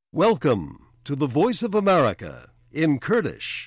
Welcome to the Voice of America in Kurdish.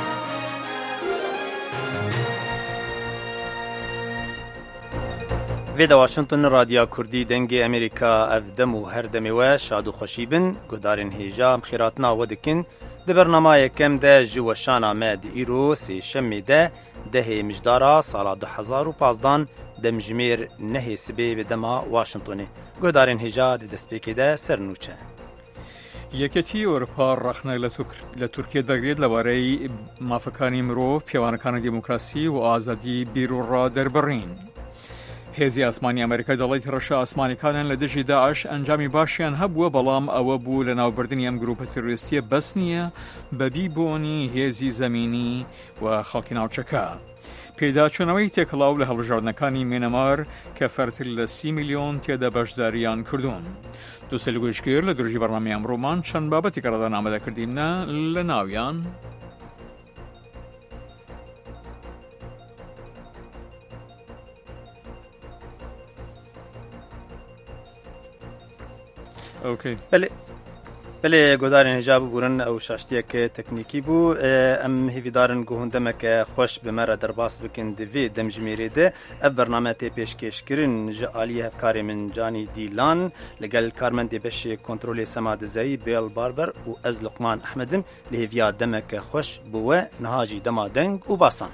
ویدا واشنطن رادیو کردی دنگ امریکا افدم و هر دمی و شاد و خوشی بن گدارن هیجام خیراتنا و دکن ده برنامه کم ده جوشان آمد ایرو سی شمی ده مجدارا سال 2015 دم جمیر نه سبی بدما واشنطن گدارن هیجا ده دسپیکی ده سرنوچه یەکێتی ئەوروپا ڕەخنە لە تورکیا دەگرێت لەبارەی مافەکانی مرۆڤ پێوانەکانی دیموکراسی و ئازادی بیرروڕا دەربڕین. هێزی ئاسمانی ئەمریکا دەڵێت ڕەشە ئاسمانیەکانیان لە دژی داعش ئەنجامی باشیان هەبووە بەڵام ئەوە بوو لە ناوبردنی ئەم گروپە تێرۆریستیە بەس نییە بەبی بۆنی هێزی زەمینی و خەڵکی ناوچەکە. پێداچوونەوەی تێکەڵاو لە هەڵبژاردنەکانی مێنەمار کە فەرتر لە 30 میلیۆن تێدا بەشداریان کردوون. دووسێ لەگوێشتگیر لە درۆژی بەرنامەی ئەمڕۆمان چەند بابەتی کەڕەدان ئامادەکردینە لە ناویان بله گودارن هجاب بورن او شاشتیه که تکنیکی بو ام هیویدارن گوهندمه که خوش بمره درباس بکن دوی دمجمیره ده اب برنامه تی پیشکش کرن جعالی هفکاری من جانی دیلان لگل کارمند بش کنترول سماد زی بیل باربر و از لقمان احمدم لهویا دمه که خوش بوه نهاجی دما دنگ و باسان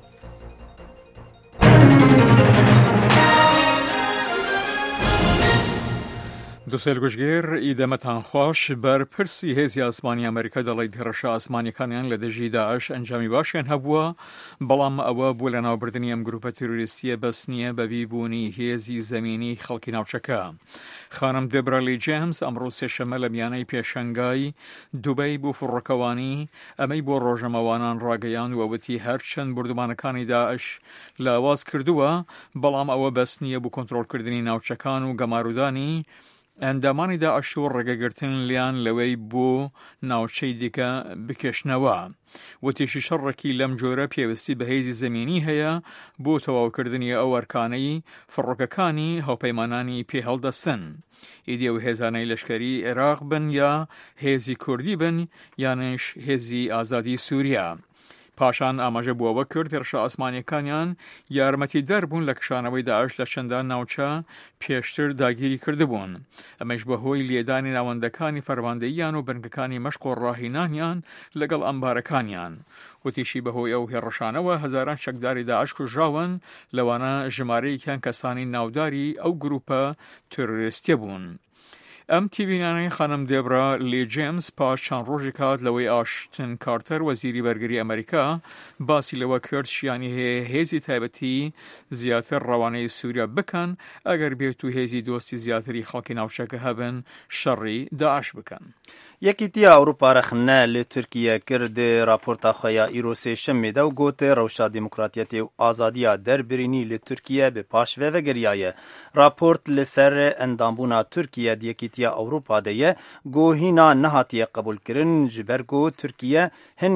دووسێ گوشتگیر ئیدەمەتان خۆش بەرپرسی هێزی ئاسمانی ئەمریکا دەڵێت هێرشە ئاسمانیەکانیان لە دژی داعش ئەنجامی باشیان هەبووە بەڵام ئەوە بوو لە ناوبردنی ئەم گروپە تێرۆریستیە بەس نییە بەبی بوونی هێزی زەمینی خەڵکی ناوچەکە. خانم دێبرالی جێمز ئەمڕۆ سێشەمە لە میانەی پێشەنگای دووبەی بۆ فڕۆکەوانی ئەمەی بۆ ڕۆژەمەوانان ڕاگەیاند و وتی هەرچەند بردومانەکانی داعش لاواز کردووە بەڵام ئەوە بەس نییە بۆ کۆنتڕۆڵکردنی ناوچەکان و گەمارودانی ئەندامانی داعش و ڕێگەگرتن لیان لەوەی بۆ ناوچەی دیکە بکێشنەوە. وتیشی شەڕێکی لەم جۆرە پێویستی بە هێزی زەمینی هەیە بۆ تەواوکردنی ئەو ئەرکانەی فڕۆکەکانی هاوپەیمانانی پێ هەڵدەستن. ئیدی و هێزانەی لەشکەری عێراق بن یا هێزی کوردی بن یانش هێزی ئازادی سووریا. پاشان ئاماژە بووەوە کرد هێرشە ئاسمانیەکانیان یارمەتی دەربوون لە کشانەوەی داعش لە چەندان ناوچە پێشتر داگیری کردبوون. ئەمەش بەهۆی لێدانی ناوەندەکانی فەرماندەییان و بنکەکانی مەشق و ڕاهینانیان لەگەڵ ئەمبارەکانیان. وتیشی بەهۆی ئەو هێڕەشانەوە هەزاران شەکداری داعش کوژراون لەوانە ژمارەیەکیان کەسانی ناوداری ئەو گروپە تێرۆریستیە بوون. ئەم تیڤینانەی خانم دێبرا لی جێمز پاش چەند ڕۆژی کات لەوەی ئاشتن کارتەر وەزیری بەرگری ئەمریکا باسی لەوە کرد شیانی هەیە هێزی تایبەتی زیاتر ڕەوانەی سووریا بکەن ئەگەر بێت و هێزی دۆستی زیاتری خەڵکی ناوچەکە هەبن شەڕی داعش بکەن. یەکیتیە ئەوروپا رەخنە لە تورکیە کرد راپۆرتا خۆیا ئیرۆ سێشەمێدا و گوتێ ڕەوشا دیموکراتیەتی و ئازادیە دەربرینی لە تورکیە بە پاشوێ vegeriایە. راپۆرت لەسەر ئەندامبوونا تورکیە یەکیتیە ئەوروپا دەیە گۆهینا نەهاتیە قبولکردن ji ber ku Tirkiye hin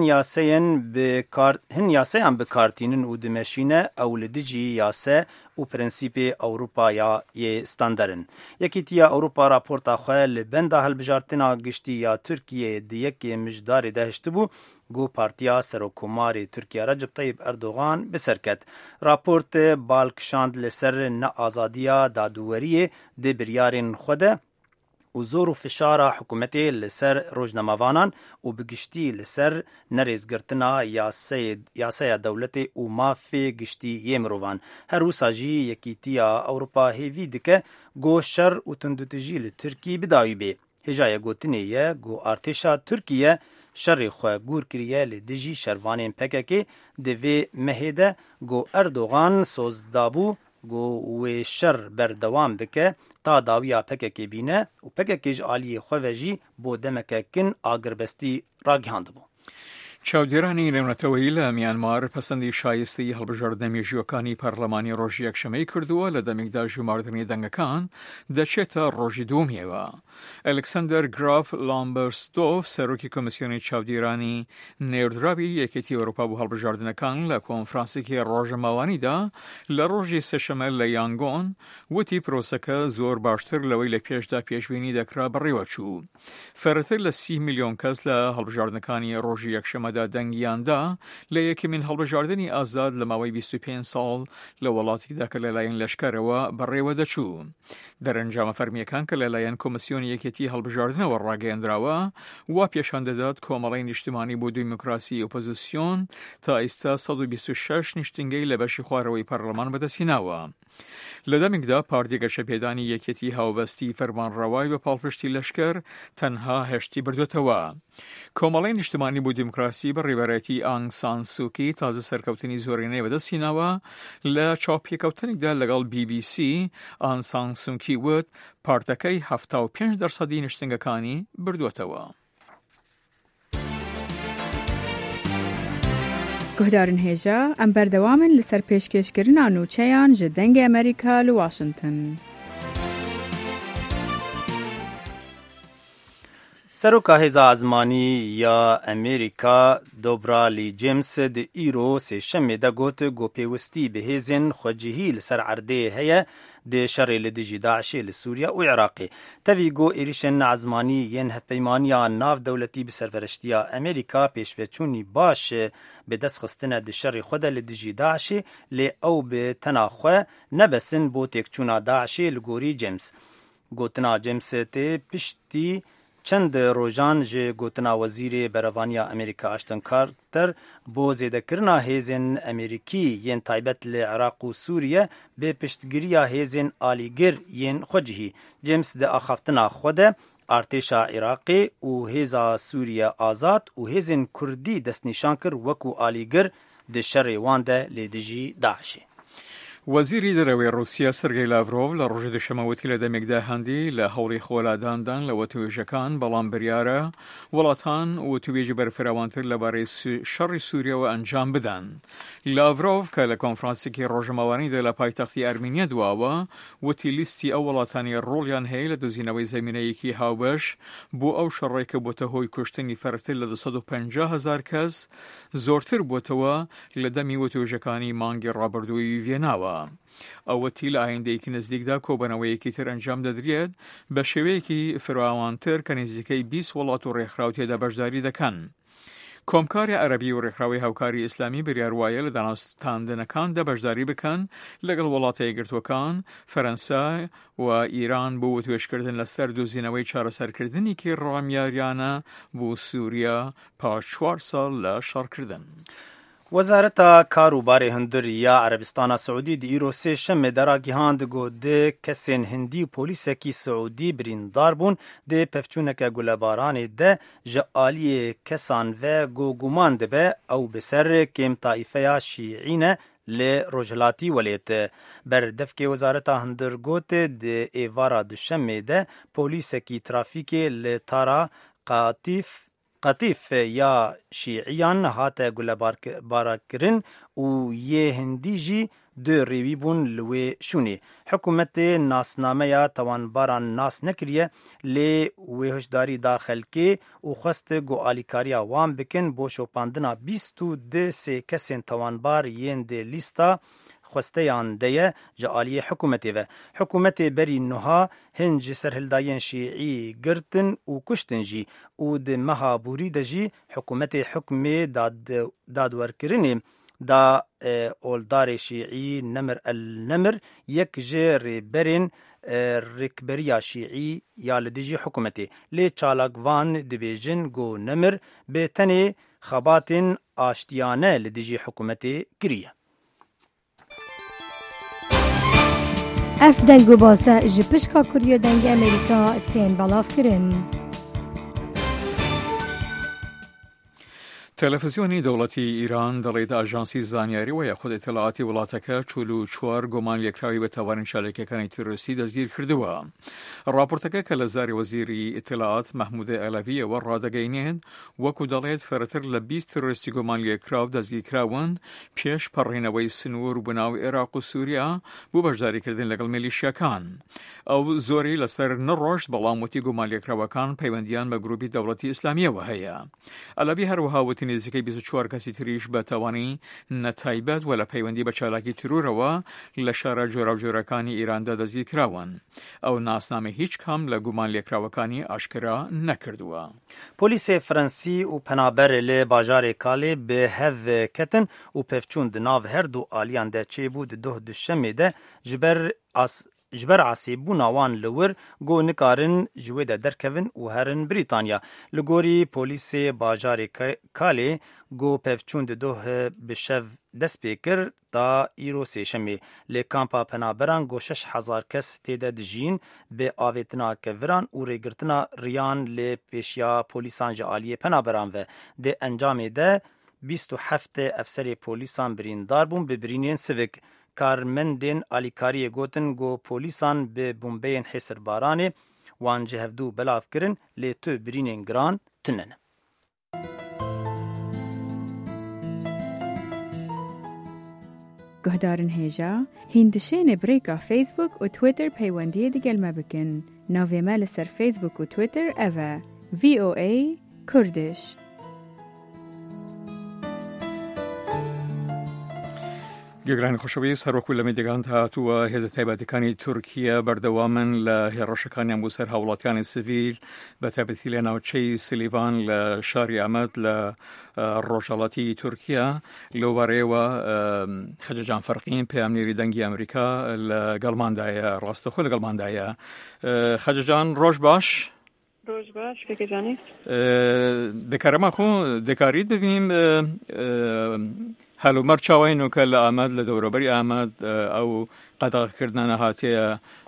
yasayan bikartînin û dimeşîne ew li dijî yase û prensîpê Ewropayê standerin. Yekîtiya Ewropa raporta xwe li benda hilbijartina giştî ya Tirkiyeyê di yekê mijdarê de hiştibû got Partiya Serokkomarê Tirkiye Recep Tayyip Erdogan bi ser ket. Raportê balkişand li ser neazadiya dadûweriyê di biryarên xwe de û zor û fişara hikûmetê li ser rojnamavanan û bi giştî li ser nerêzgirtina yaseya dewletê û mafê giştî yê mirovan. Her wisa jî Yekîtiya Ewropa hêvî dike got şer û tundutijî li Tirkî bidawî bê. Hêjaya gotinê ye got artêşa Tirkiye şerê xwe gûr kiriye li dijî şervanên PKK di vê mehê de got Erdogan soz dabû got wê şer berdewam bike ta dawiya PKK bîne û PKK ji aliyê xwe ve jî bo demeke kin agirbestî ragihandibû. چاودێرانی نێونەتەوەیی لە میانمار پەسەندی شایستەی هەڵبژاردنە مێژووەکانی پەرلەمانی ڕۆژی یەکشەمەی کردووە لە دەمێکدا ژماردنی دەنگەکان دەچێتە ڕۆژی دووەمیەوە. ئەلکسەندەر گراف لامبەرستۆف سەرۆکی کۆمسیۆنی چاودێرانی نێودراوی یەکێتی ئەوروپا بۆ هەڵبژاردنەکان لە کۆنفرانسێکی ڕۆژەماوانیدا لە ڕۆژی سێشەمە لە یانگۆن وتی پرۆسەکە زۆر باشتر لەوەی لە پێشدا پێشبینی دەکرا بەڕێوەچوو. فەرەتر لە 30 میلیۆن کەس لە هەڵبژاردنەکانی ڕۆژی یەکشەمە دەنگیاندا لە یەکەمین هەڵبژاردننی ئازاد لە ماوەی 25 ساڵ لە وڵاتێکدا کە لەلایەن لەشکەرەوە بەڕێوە دەچوو. دەرەنجامە فەرمیەکان کە لەلایەن کۆمسیۆنی یەکێتی هەڵبژاردنەوە ڕاگەیەندراوە وا پێشان دەدات کۆمەڵی نیشتیمانی بۆ دیموکراسی ئۆپۆزیسیۆن تا ئێستا 126 نیشتنگەی لە بەشی خوارەوەی پەرلەمان بەدەستهێناوە. لە دەمێکدا پارتی گەشەپێدانی یەکێتی هاوبەستی فەرمانڕەوای بە پاڵپشتی لەشکەر تەنها هەشتی بردوێتەوە. کۆمەڵی نیشتیمانی بۆ دیموکراسی بە ڕێبەرەتی ئانگ سان سووکی تازە سەرکەوتنی زۆرینەی بەدەستهێناوە. لە چاوپێکەوتنێکدا لەگەڵ BBC ئان سان سووکی وت پارتەکەی 75% نیشتنگەکانی بردوێتەوە. گهدارن هێژە ئەم بەردەوامن لەسەر پێشکەشکردنا نووچەیان ji dengê ئەمریکا li Washington. سەرۆکا هێزا ئازمانی یا ئەمریکا دۆبرالی جێمس di îro sêşemê de got گۆپێویستی bi hêzên xwecihî li ser erdê heye di şerê li dijî Daişê li Sûriya û Iraqê. Tevî got êrişên ezmanî yên hevpeymaniya navdewletî bi serpereştiya Amerîka pêşveçûnî baş bi destxistine di şerê xwe de li dijî Daişê lê ew bi tena xwe nebesin bo têkçûna Daişê li gorî James. Gotina James tê piştî çend rojan ji gotina wezîrê berevaniya Amerîka Ashton Carter bo zêdekirina hêzên Amerîkî yên taybet li Iraq û Sûriye bê piştgiriya hêzên alîgir yên xwecihî. James di axaftina xwe de artêşa Iraqê û hêza Sûriye Azad û hêzên Kurdî destnîşan kir wekû alîgir di şerê wan de lê dijî Daişê. وەزیری دەرەوەی رووسیا سەرگەی لاڤرۆڤ لە ڕۆژی دوشەمەوەتی لە دەمێکدا هەندی لە هەوڵی خۆلاداندان لە وەتوێژەکان بەڵام بریارە وڵاتان وەتوێژی بەرفراوانتر لەبارەی شەڕی سووریەوە ئەنجام بدەن. لاڤرۆڤ کە لە کۆنفرانسێکی ڕۆژەماوانیدا لە پایتەختی ئەرمینیا دواوە وتی لیستی ئەو وڵاتانی ڕۆڵیان هەیە لە دۆزینەوەی زەمینەیەکی هاوبەش بۆ ئەو شەڕێکە بۆتە هۆی کوشتنی فەرتر لە 250,000 کەس زۆرتر بۆتەوە لە دەمی وەتوێژەکانی مانگی ڕابردووی ڤێناوە. ئەوەتی لە ئایندەیەکی نزیکدا کۆبنەوەیەکی تر ئەنجام دەدرێت بە شێوەیەکی فراوانتر کە نزیکەی 20 وڵات و ڕێکخراو تێدا بەشداری دەکەن. کۆمکاری عەرەبی و ڕێکخراوی هاوکاری ئیسلامی بریاروایە لە داناستاندنەکاندا بەشداری بکەن لەگەڵ وڵاتە یەکگرتووەکان فەرەنسا و ئیران بۆ وتوێشکردن لەسەر دۆزینەوەی چارەسەرکردنێکی ڕامیاریانە بۆ سووریا پاش 4 ساڵ لە شەڕکردن. وەزارەتا کاروبارê hundir ya Erebistana Siûdî di îro sêşemê deragîhand got dê kesên Hindî û polîsekî Siûdî birîndar bûn dê pevçûneke gulebaranê de ji aliyê kesan ve guman dibe ew bi ser kêm taîfeya Şîî ne lê Rojhilatî welêt. Berdevkê wezareta hundir got di êvara duşemê de polîsekî trafîkê li tara قەتیف یا شیعیان هاتە گولەبارەکردن و یê Hindî jî du rêwî bûn li wê şûnê. Hikûmetê nasnameya tawanbaran nas nekiriye lê wê hişdarî da xelkê û xwest got alîkariya wan bikin bo şopandina 22 sê kesên tawanbar yên dê lîsta xwesteyan de ye ji aliyê hikûmetê ve. Hikûmetê berî niha hin ji serhildayên Şîî girtin û kuştin jî û di meha bûrî de jî hikûmetê hukmê dadwerkirinê da oldarê Şîî Nemir el-Nemir yek ji rêberên rêkberiya Şîî ya li dijî hikûmetê. Lê çalakvan dibêjin got Nemir bê tenê xebatên aştiyane li dijî hikûmetê kiriye. Ev deng û base ji pişka Kuriya dengê Amerîka tên belavkirin. تلفزیۆنی دەوڵەتی ئیران دەڵێت ئاژانسی زانیاری و یاخود ئیطلاعاتی وڵاتەکە 44 گۆمان لێکراوی بە تاوانی چالاکیەکانی تیرۆریستی دەستگیر کردووە. راپۆرتەکە کە لە زاری وەزیری ئیطلاعات مەحموودە ئەلاویەوە ڕادەگەیەنێت وەکو دەڵێت فەرەتر لە 20 تیرۆریستی گۆمان لێکراو دەستگیرکراون پێش پەڕێنەوەی سنوور بناو عێراق و سووریا بۆ بەشداریکردن لەگەڵ میلیشیاکان. ئەو زۆری لەسەر نەڕۆشت بەڵام وتی گۆمان لێکراوەکان پەیوەندیان بە گروپی دەوڵەتی ئیسلامیەوە هەیە. ئەلاوی هەروەها وتی نزیکەی 24 کەسی تریش بە تاوانی نەتایبەت و لە پەیوەندی بە چالاکی ترورەوە لە شارە جۆراوجۆرەکانی ئیراندا دەستگیر کراون. ئەو ناسنامە هیچ کام لە گومان لێکراوەکانی ئاشکرا نەکردووە. پۆلیسê Fransî û penaberê lê bajarê Kalê bi hev ketin û pevçûn di nav her du aliyan de çêbû di doh duşemê de ji ber asîbûna wan li wir got nikarin ji wê de derkevin û herin Brîtanya. Li gorî polîsê bajarê Kalê got pevçûn di doh bi şev dest pê kir ta îro sêşemê. Lê kampa penaberan got 6,000 kes têde dijîn bê avêtina keviran û rêgirtina riyan lê pêşiya polîsan ji aliyê penaberan ve. Dê encamê de 27 efserê polîsan birîndar bûn bi birînên sivik. Karmendên alîkariyê gotin got polîsan bi bombeyên hêsirbaranê wan ji hevdû belav kirin lê tu birînên giran tune ne. Guhdarin hêja hîn dişêne brêka Facebook û Twitter peywendiyê digel me bikin. Navê me li ser Facebook û Twitter ev e VOA Kurdish. گەگرانی خۆشەویست هەروەکو لە میدیگان هاتووە هێزە تایبەتەکانی تورکیا بەردەوامن لە هێڕەشەکانیان بۆ سەر هاوڵاتیانی سیڤیل بە تایبەتی لە ناوچەی سلیڤان لە شاری ئەمەد لە ڕۆژهەڵاتی تورکیا لەوبارەیەوە خەجەجان فەرقین پەیامنێری دەنگی ئەمریکا لە گەڵماندایە ڕاستەخۆ لە گەڵماندایە. خەجەجان ڕۆژ باش. ڕۆژ باش کەکەجانی دەکارەما خۆ دەکاریت ببینیم هەلومەر چاوینۆکە لە ئاماد لە دەوروبەری ئاماد ئەو قەدەغەکردنانە هاتیە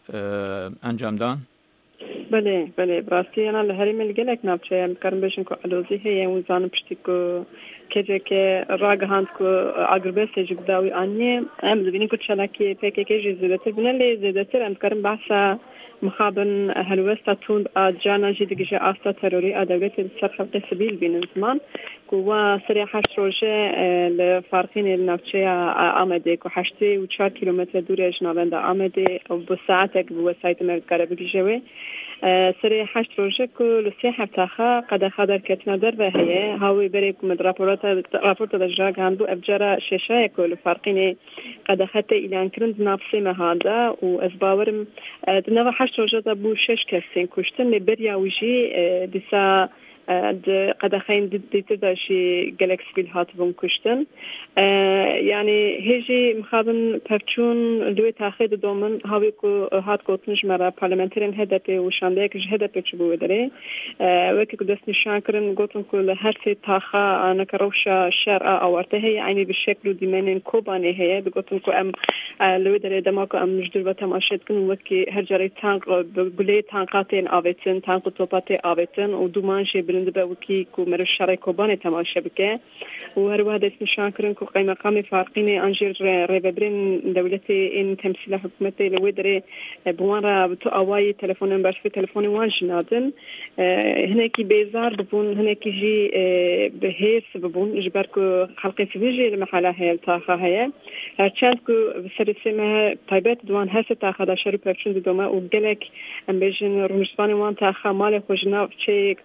ئەنجامدان. بەێ بەێ ڕاستیانە لە هەرێمە گەلێک ناوچەیە بکارم بێژن و ئەلۆزی هەیە وزانم پشتی و کێجێکێ ڕاگەهاند و ئاگربێ سێژی بداوی ئانیێ ئەم دەبینی کو چالاکی پێکێکێژی زیاتر بنە لێ زیاتر ئەم بکارم باسە مخابن هەلوەستا توند ئاجاناژی دیگەژە ئاستا تەرۆری ئادەوێت سەر خەڵقی سیڤیل بینن زمان کووا سەری 8 ڕۆژە لە فارقینێ ناوچەیە ئامەدێک و 84 کیلومتر دوورە ژناوێندا ئامەدێ بۆ ساعتێک بووە سایتمە بکارە بگیژەوێ سەری 8 ڕۆژە و لە سێ هەفتاخە قەدەخا دەرکەتنە دەربە هەیە هاوی بەرێک مد راپۆرتە دەژراگ هەندوو ئەبجارە شێشایەک لە فارقینێ قەدەخەتە ئیلانکردن ناوسێ مەهاندا و ئەس باوەرم دنەوە 8 ڕۆژەدا بوو 6 کەسێن کوشتن لێ بەریاویژی دیسا قەدەخەین دیترداشی گەلێک سیڤیل هاتبوون کوشتن یعنی هێژی مخابن پەرچوون دوێ تاخێ دۆمن هاوێک و هات گوتن ژمارە پارلەمەنتەرێن هەدەپێ و شاندەیەکش هەدەپێ چ بووە دەرێ وەکی دەست نیشانکردن گوتن کو لە هەر سێ تاخە ئانەکە ڕەوشە شەر ئاوارتە هەیە عینی بشکل و دیمەنێن کۆبانێ هەیە دەگوتن کو ئەم لەوێ دەرێ دەماکە ئەم مژدور بە تەماشێتکن وەکی هەرجارەی تانک گولێ تانقاتێن ئاوێتن تانک و تۆپاتێ ئاوێتن و دومانشێ برند بە وکی کو مرە شەڕی کۆبانێ تەماشە بکە و هەروەها دەست نیشانکردن کو قەیمەقامی فارقینێ ئەنژێر ڕێبەبرێن دەولەتی ئین تەمسیلە حکومەتێ لەوێ دەرێ بوانرە تو ئاوایی تەلەفۆنن بەرسفی تەلەفۆنی وان ژنادن هەنێکی بێزار ببوون هەنێکیژی بەهێرس ببوون ژبەر کو خەڵقی سیڤیل لە مەحالا هەیە تاخە هەیە هەرچەند کو سەری سێمە تایبەت دوان هەرسە تاخەدا شەر و پەرچون دۆمە و گەلێک ئەم بێژن ڕونشتوانی وان تاخە مالێ خۆژناو چێک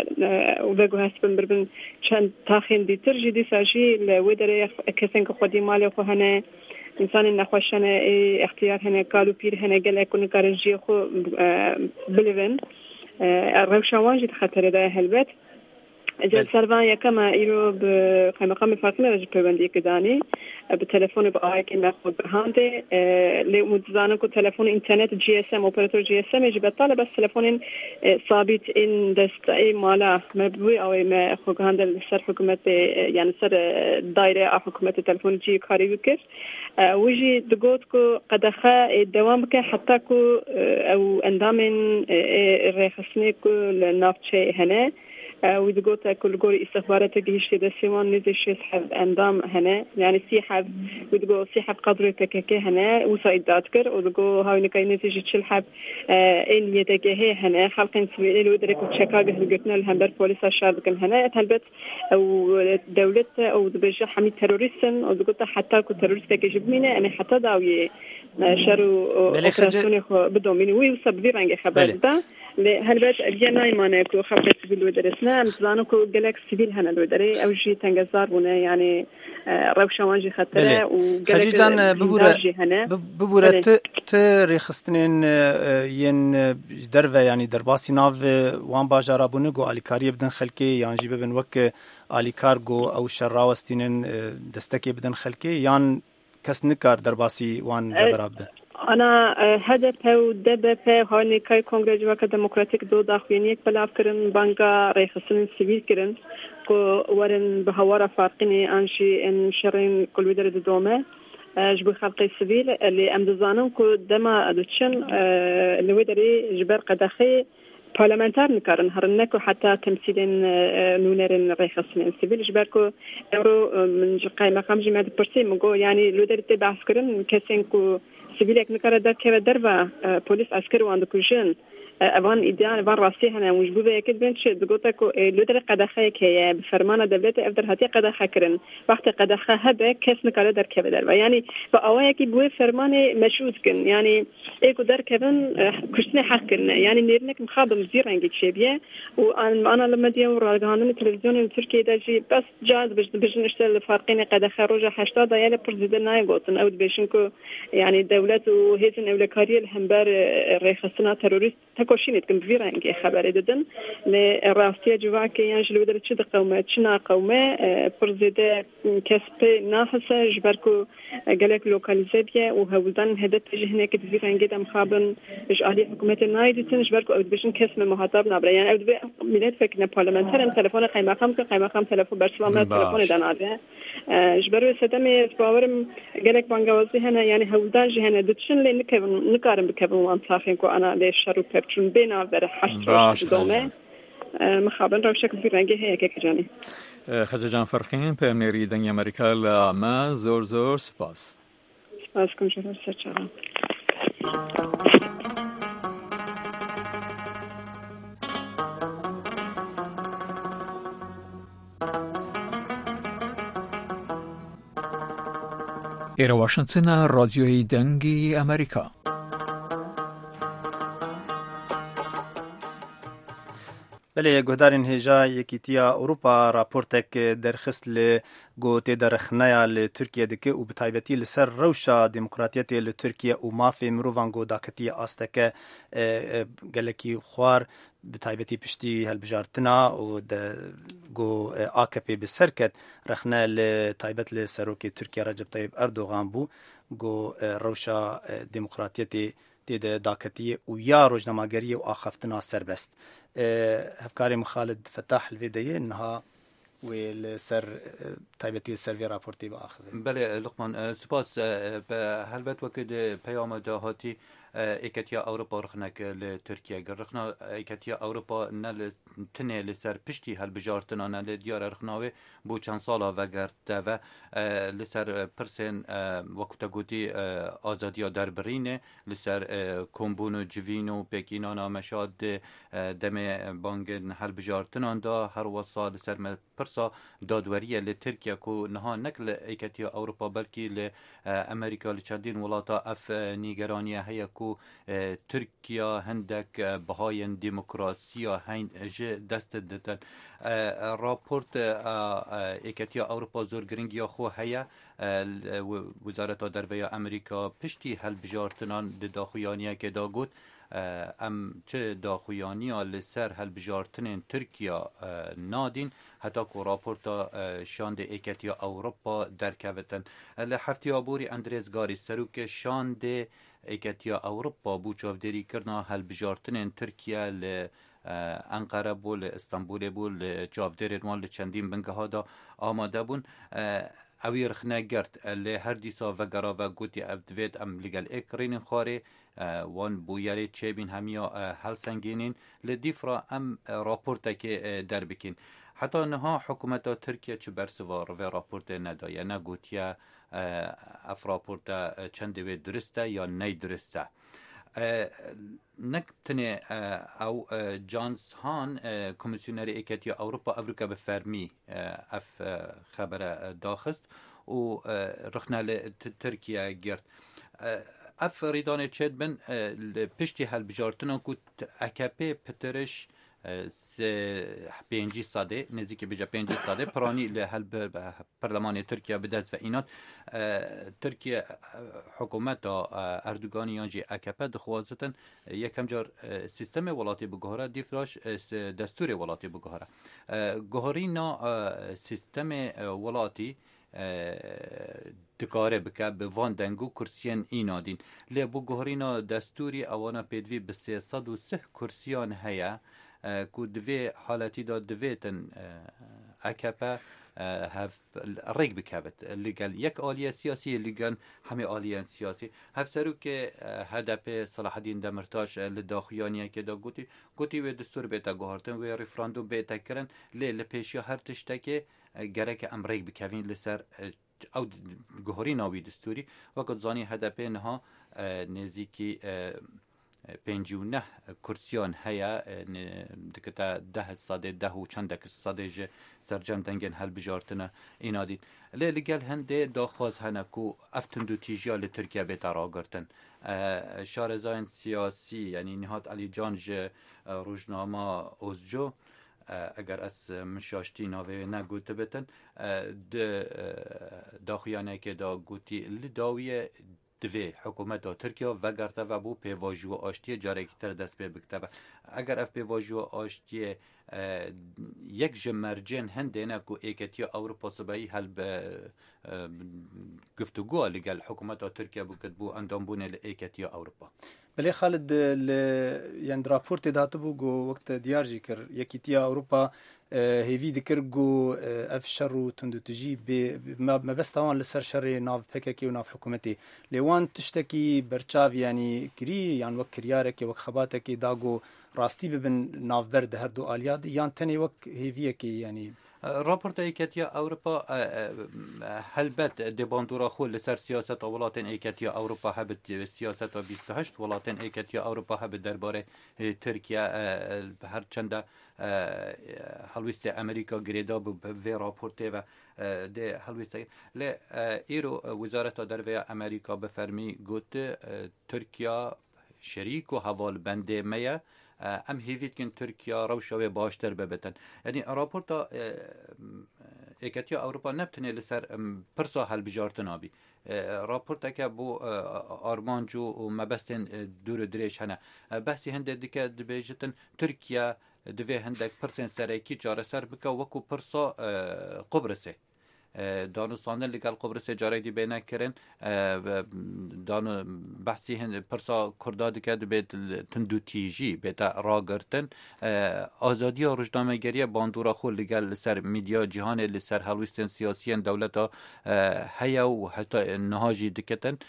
وەگو هەستبن بربن چەند تاخین دیتر جی دیساژی لەوێ دەرێ کەسێن کە خودی مالێ خۆ هەنێ ئینسانی نەخۆشانە اختیار هەنێ کال و پیر هەنێ گەلێک و نکارنجی خۆ بلێن ڕەوشاوانجی خەتەرێدای هەلبێت جل سەروان یەکەمە ئیرۆ قەیمەقامی فارقینە ڕژ پەیوەندیەکەدانی بە تەلەفۆنی بە ئاەکی ناخۆ بەهاندێ لێ متزانن کو تەلەفۆن ئینتەرنێت GSM ئۆپەراتۆر GSM ێژی بەتاڵە بەس تەلەفۆنین ثابت ئین دەستایی مالا مەبووی ئەوەی مە خۆگەهاندە لەسەر حکومەتێ یان سەر دایرە حکومەتی تەلەفۆنی جی کاری بکرد ویژی دگوت کو قەدەخە دەوام بکە حتا کو ئەو ئەندامین ڕێخستنێک لە ناوچەی هەنێ ويدقوتا كل جوري استخبارات جيش دسيوان نزش يسحب أندام هنا يعني سيحب ويدقو سيحب قدر تككه هنا وصايد داتكر ودقو هاي نكاي نزج تشلحب إن يتجه هنا خلقين سبيل الودرك وشكاجه لقتنا الهمبر بوليس الشعب كان هنا تهلبت أو دولة أو دبجة حمي تيروريستن أو دقوتا حتى كتيروريست كجبمينه أنا حتى داوي شرو أوبراسيوني بدوميني ويوصل بذيرانجي خبر ده هلبت الجنا يمانكو خبرت بالودرسنا مزانكو جالك سبيل هنا الودري أو شيء تنجزار بنا يعني روشة وانجي خطرة وجالك خجيجان ببورة تاريخستنين ين درفة يعني درباسي ناف وان باجارا بونجو عليكاري بدن خلكي يعني جيب بن وك عليكارجو أو شراوستينين دستكي بدن خلكي يعني كس نكار درباسي وان دبرابه أنا هدف ودبف هاني كاي كونغرس وكا ديمقراطيك دو داخوينيك بلاف كرن بانكا ريخسن سيفيل كرن كو ورن بهوارا فارقيني أنشي إن شرين كل ودر دومه جبو خلقي السبيل اللي أمدزانم كو دما أدوتشن اللي ودري جبر قداخي بارلمانتار نكارن هرنكو حتى تمثيلين نونرن ريخسن سبيل جبركو اورو من جقاي مقام جماعة برسي مقو يعني لو درت بعسكرن كسنكو سبيلك نكار در كيف دربا بوليس عسكري وعندكو جن اوان ایدیال وان راستی هنه مجبور یکت بین چه دگوتا کو لودر قداخه که بفرمان دولت افدر هاتی قداخه کرن وقت قداخه هبه کس نکاره در که بدر و یعنی با آوایی که بوی فرمان مشروط کن یعنی ایکو در کبن کشتن حق کن یعنی نیرنک مخاب مزیر انگی شبیه و انا لما دیم راگهانم تلویزیون ترکیه داشی بس جاد بجن اشتغل فرقین قداخه روزه 80 یعنی پرزیدنت نایگوتن او بشن کو یعنی دولت و هیچن اولکاری الهمبر ریخستنا تروریست كوشينت كم فيرانجي خبر ددن لراستيا جواكي ينجلو درت شد قومه تشنا قومه برزيده كسب نافسه جبركو قالك لوكاليزابيا وهولدان هدت هناك فيرانجي دم خابن اجالي حكومه نايدتن جبركو او بشن كسم مهاتب نبره يعني او ميلاد فكنا بارلمانتر تليفون قيمقام تليفون برشلونه تليفون دناده جبرو سدمي باورم قالك بانغوازي هنا يعني هولدان جهنا دتشن لي نكارم بكبو انصافين كو انا ليش شرو چون بنا بر حشت دومه مخابن روشك بیرنگی هست که جانی خججان فرقین پیامنری دنیا امریکا لما زور سپاس کن شما سرچرا ایرا واشنطن رادیوی دنگی امریکا بله گهدارین هجا یکیتیا اروپا راپورتک درخست لگوتی درخنایا لترکیه دکه و بتایبتی لسر روشا دموکراتیتی لترکیه و مافی مروفان گو داکتی آستکه گلکی خوار بتایبتی پشتی هلبجارتنا و گو آکپی بسرکت رخنا لتایبت لسروکی ترکیه رجب طیب اردوغان بو گو روشا دموکراتیتی تید داکتی و یا روزنامه‌گری و آخفتنا سربست هفكاري مخالد فتاح الفيديو انها والسر تايبتي السيرفي رابورتي باخذ بله لقمان سپاس هلبت وكد پیام دهاتی ایکتیا اوروپا رخنک لترکیه رخنا ایکتیا اوروپا نل تنه لسر پشتی هل بجارتنا نل دیار رخناوی بو چند سالا وگرد و لسر پرسن وقت گوتی آزادیا در برینه لسر کمبونو جوینو پکینانا مشاد دم بانگن هل بجارتنا دا هر وصال لسر پرسا دادوریه لترکیه کو نها نکل ایکتیا اوروپا بلکی لامریکا لچندین ولاتا اف نیگرانیه هیا کو ترکیه هندک بهاین دموکراسیا هین ج دست دتن راپورت ایکتیا اوروپا زورگرینگ یا خو هیا وزارت درویه امریکا پشتی هل بجارتنان داخویانیه که داگود ام چه داخویانیه لسر هل بجارتنین ترکیه نادین حتی که راپورتا شاند ایکتیا اوروپا درکوتن لحفتی آبوری اندریز گاری سروک شاند ایکتیا اوروپا بو چاودری کرنا هل بجارتنین ترکیه انقره بول استانبول بول چاودری مال چندین بنگه ها دا آماده بون اوی رخنه گرد لی هر دیسا و گرا و گوتی ابدوید ام لگل اکرین خواره وان بویاری چه بین همیا هل سنگینین لدیفرا ام راپورتا که در بکین حتی نها حکومت ترکیه چه برسوار و راپورت ندایه نگوتیا اف راپورتا چند وی درسته یا نی درسته نکتنه او جانس هان کمیسیونر ایکتی اروپا افریقا به فرمی اف خبر داخست و رخنا لترکیه گرد اف ریدان چید بن پشتی هل بجارتنا کت اکپی پترش پنجی ساده نزدیک بجا 5 ساده پرانی لهل پارلمان ترکیه بدست و اینات ترکیه حکومت اردوغان یانجی اکپه دخوازتن یکم جار سیستم ولاتی بگهاره دیفراش دستور ولاتی بگهاره گهارینا سیستم ولاتی دکاره بکه به وان دنگو کرسیان اینادین لی بو گهارینا دستوری اوانا پیدوی به 303 کرسیان هیا کو دوی حالتی دا دویتن اکپه هف ریگ بکبت لیگل یک آلیه سیاسی لیگل همه آلیه سیاسی هف سرو که هدف صلاح الدین دمرتاش لداخیانیه که دا گوتی و دستور بیتا گوهارتن و ریفراندوم بیتا کرن لپیشی هر تشتکی گرک ام ریگ بکوین لسر او گوهری ناوی دستوری وقت زانی هدف نها نزیکی 59 کرسیان هیا دکتا 10 ساده 10 و چند دک ساده ج سرجم دنگن هل بجارتنا اینادید لگل هنده داخواز هنکو افتندو تیجیا لترکیه بیتا را گرتن شارزاین سیاسی یعنی نهاد علی جانج روزنامه اوزجو اگر از مشاشتی ناوی نگوته بتن داخیانه که دا گوتی لداویه دوی حکومت ترکیه و گرته و بو پیواجو آشتی جارکی تر دست پی بکتبه اگر اف پیواجو آشتی یک جمرجن هنده نکو ایکتی اروپا سبایی هل گفتگو لگل حکومت ترکیه بکت بو اندام بونه ایکتی اروپا بله خالد یعنی راپورت داته بو گو وقت دیار جی کر یکیتی اروپا هیوی دکر گو اف شر و تندو تجی ما بس طوان لسر شر ناف پککی و ناف حکومتی لیوان تشتکی برچاو یعنی کری یعنی وقت کریارکی وقت خباتکی داگو راستی ببن ناف برد هر دو آلیاد یان تنی وقت هیویه کی یعنی راپورت ایکتیا اروپا هلبت دباندورا خو لسر سیاست ولاتن ایکتیا اروپا هبت سیاست 28 ولاتن ایکتیا اروپا هبت درباره ترکیه هر چند هلویست امریکا گریدا به راپورت و ده هلویست ل ایرو وزارت درباره امریکا به فرمی گوت ترکیه شریک و حوال بنده میه ام هیوید کن ترکیه روشوی باشتر ببتن یعنی راپورتا ایکتیا اروپا نبتنه لسر پرسا هل بجارتنا بی راپورتا که بو آرمانجو و مبستن دور دریش هنه بحثی هنده دیگه دبیجتن ترکیه دوی هندک پرسن سرکی جاره سر بکا وکو پرسا قبرسه دانستان لگل قبرس جاری دی بینه کرن دانو بحثی هند پرسا کرداد که بیت تندو تیجی بیت راگرتن آزادی و روزنامه‌گری باندورا خو لگل سر میدیا جهان لسر هلوستن سیاسیان دولتا هیا و حتی نهاجی دکتن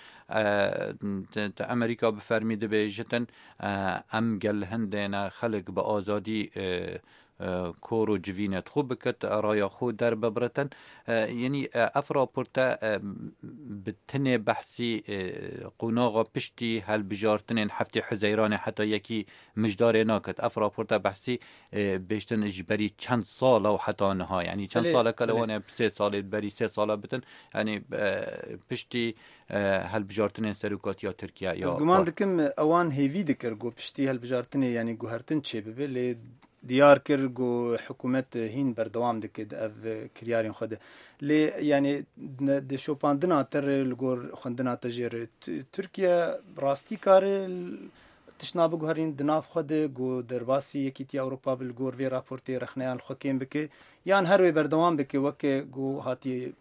امریکا بفرمیده به جتن ام گل هندنا خلق به آزادی کورو جوینت خوب بکت رایا خود در ببرتن یعنی افرا پرتا بتنه بحثی قناغا پشتی هل بجارتن هفته حزیران حتی یکی مجدار ناکت افرا پرتا بحثی بیشتن اجبری چند سال و حتی نها یعنی چند سال کلوانه 3 سال بری 3 سال بتن یعنی پشتی هل بجارتن سروکات یا ترکیه یا از گمان دکم اوان هیوی دکر گو پشتی هل بجارتن یعنی گوهرتن چه ببه دیار کرگو حکومت هین بردوام دکد اف کریارین خود لی یعنی د شوپاندنا تر لگور خوندنا تجیر ترکیه راستی کار تشناب گوهرین دناف خود گو درواسی یکیتی اروپا بالگور وی راپورتی رخنیان خوکیم بکه یان هر وی بردوام بکه وکه گو هاتی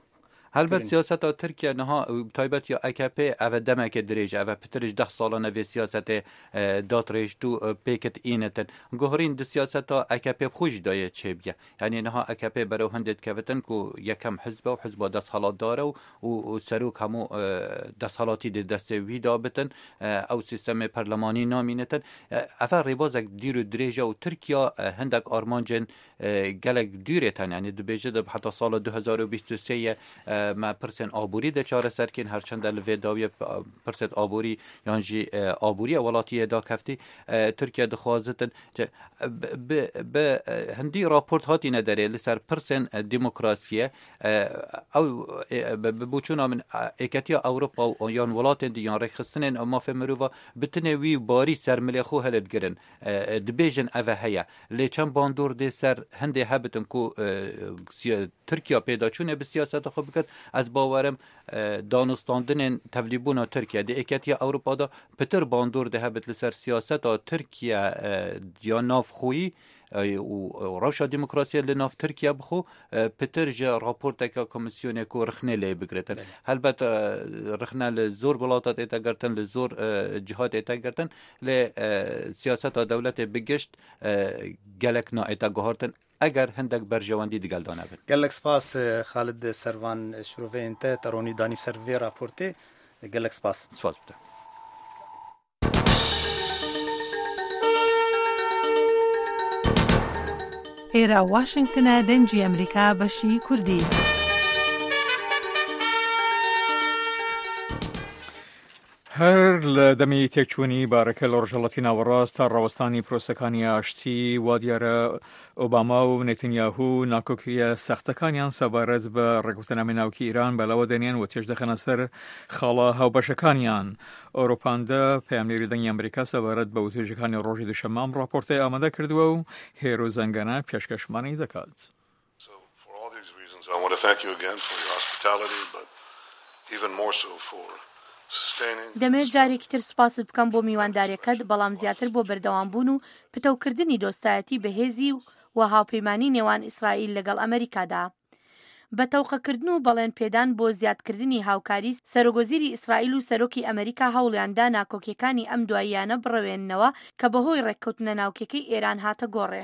هەلبەت سیاسەتا تورکیا نەها تایبەت یا ئەکەپێ ئەvە دەمێکە درێژ ئەvە پترش 10 ساڵانە vê siyasەtê داتڕێژت و pêkit ئینەتن گوهرین di siyaseta ئەکەپێ خۆش دایە çêbiye yani niha ئەکەپێ بەرەو هەندێک کەوتن ku یەکەم حزبە و حزبە دەسەڵاتدارە و سەرۆک هەموو دەسەڵاتی دێ دەستێ وی دابتن ئەو سیستەمê پەرلەمانی نامینەتن ئەvە ڕێبازێک دیر و درێژە و تورکیا هەندێک ئارمانجên gelek dûrêtan yani dibêje de heta sala 2023 me pirsên aborî de çareserkên herçende li vê dawiye pirsên aborî yan jî aboriya welatiyê da keftî Tirkiye dixwazitin bi hindî raport hatîne derê li ser pirsên demokrasiye ew bi boçûna min êketiya Ewropa û yan welatên dî yan rêxistinên mafê mirova bi tinê wî barî sermilê xwe helet girin dibêjin ev heye lê çend bandor dê ser hindê hebitin ku Tirkiya pêdaçûnê bi siyaseta xwe biket ez bawerim danûstandinên tevlîbûna Tirkiye di êketiya Ewropa'da pitir bandor de hebit li ser siyaseta Tirkiye ya navxwî و روشا دموکراسی لناف ترکیه بخو پتر جا راپورت که کمیسیون کو رخنه لی بگرتن البته رخنه لزور بلاتات ایتا گرتن لزور جهات ایتا گرتن ل سیاست دولت بگشت گلک نا ایتا گهارتن اگر هندک برجواندی دیگل دانه بن گلک سپاس خالد سروان شروع انت ترونی دانی سروی راپورته گلک سپاس بده ئێرە واشنگتنە دەنجی ئەمریکا بەشی کوردی. هەر لە دەمی تێکچوونی بارەکە لە ڕۆژهەڵەتی ناوەڕاست تا ڕەوەستانی پرۆسەکانی ئاشتی وا دیارە ئۆباما و نێتنیاهو ناکۆکیە سەختەکانیان سەبارەت بە ڕێکوتنامەی ناوکی ئیران بەلاوە دەنێن و تێش دەخەنە سەر خاڵە هاوبەشەکانیان. ئەوروپاندا پەیامێری دەنگی ئەمریکا سەبارەت بە وتێژەکانی ڕۆژی دووشەممەم ڕاپۆرتەی ئامادە کردووە و هێرو زەنگەنە پێشکەشمانی دەکات. دەمێت جارێکی تر سوپاست بکەم بۆ میوانداریەکەت بەڵام زیاتر بۆ بەردەوامبوون و پتەوکردنی دۆستایەتی بەهێزی و هاوپەیمانی نێوان ئیسرائیل لەگەڵ ئەمریکادا. بە تەوقەکردن و بەڵێن پێدان بۆ زیادکردنی هاوکاری سەرۆگۆزیری ئیسرائیل و سەرۆکی ئەمریکا هەوڵیاندا ناکۆکیەکانی ئەم دواییانە بڕەوێننەوە کە بەهۆی ڕێککەوتنە ناوکیەکەی ئێران هاتە گۆڕێ.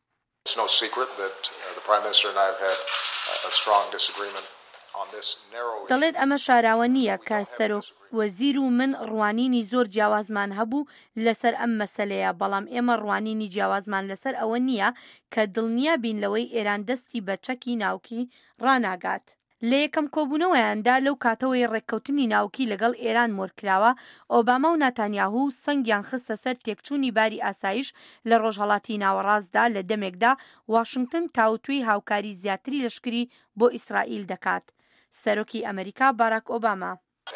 دەڵێت ئەمە شاراوە نییە کە سەرۆک وەزیر و من ڕوانینی زۆر جیاوازمان هەبوو لەسەر ئەم مەسەلەیە بەڵام ئێمە ڕوانینی جیاوازمان لەسەر ئەوە نییە کە دڵنیا بین لەوەی ئێران دەستی بە چەکی ناوکی ڕناگات. لە یەکەم کۆبوونەوەیاندا لەو کاتەوەی ڕێککەوتنی ناوکی لەگەڵ ئێران مۆرکراوە ئۆباما و ناتانیاهو سەنگیان خستە سەر تێکچوونی باری ئاسایش لە ڕۆژهەڵاتی ناوەڕاستدا لە دەمێکدا واشنگتن تاوتوی هاوکاری زیاتری لەشکری بۆ ئیسرائیل دەکات. سەرۆکی ئەمریکا باراک ئۆباما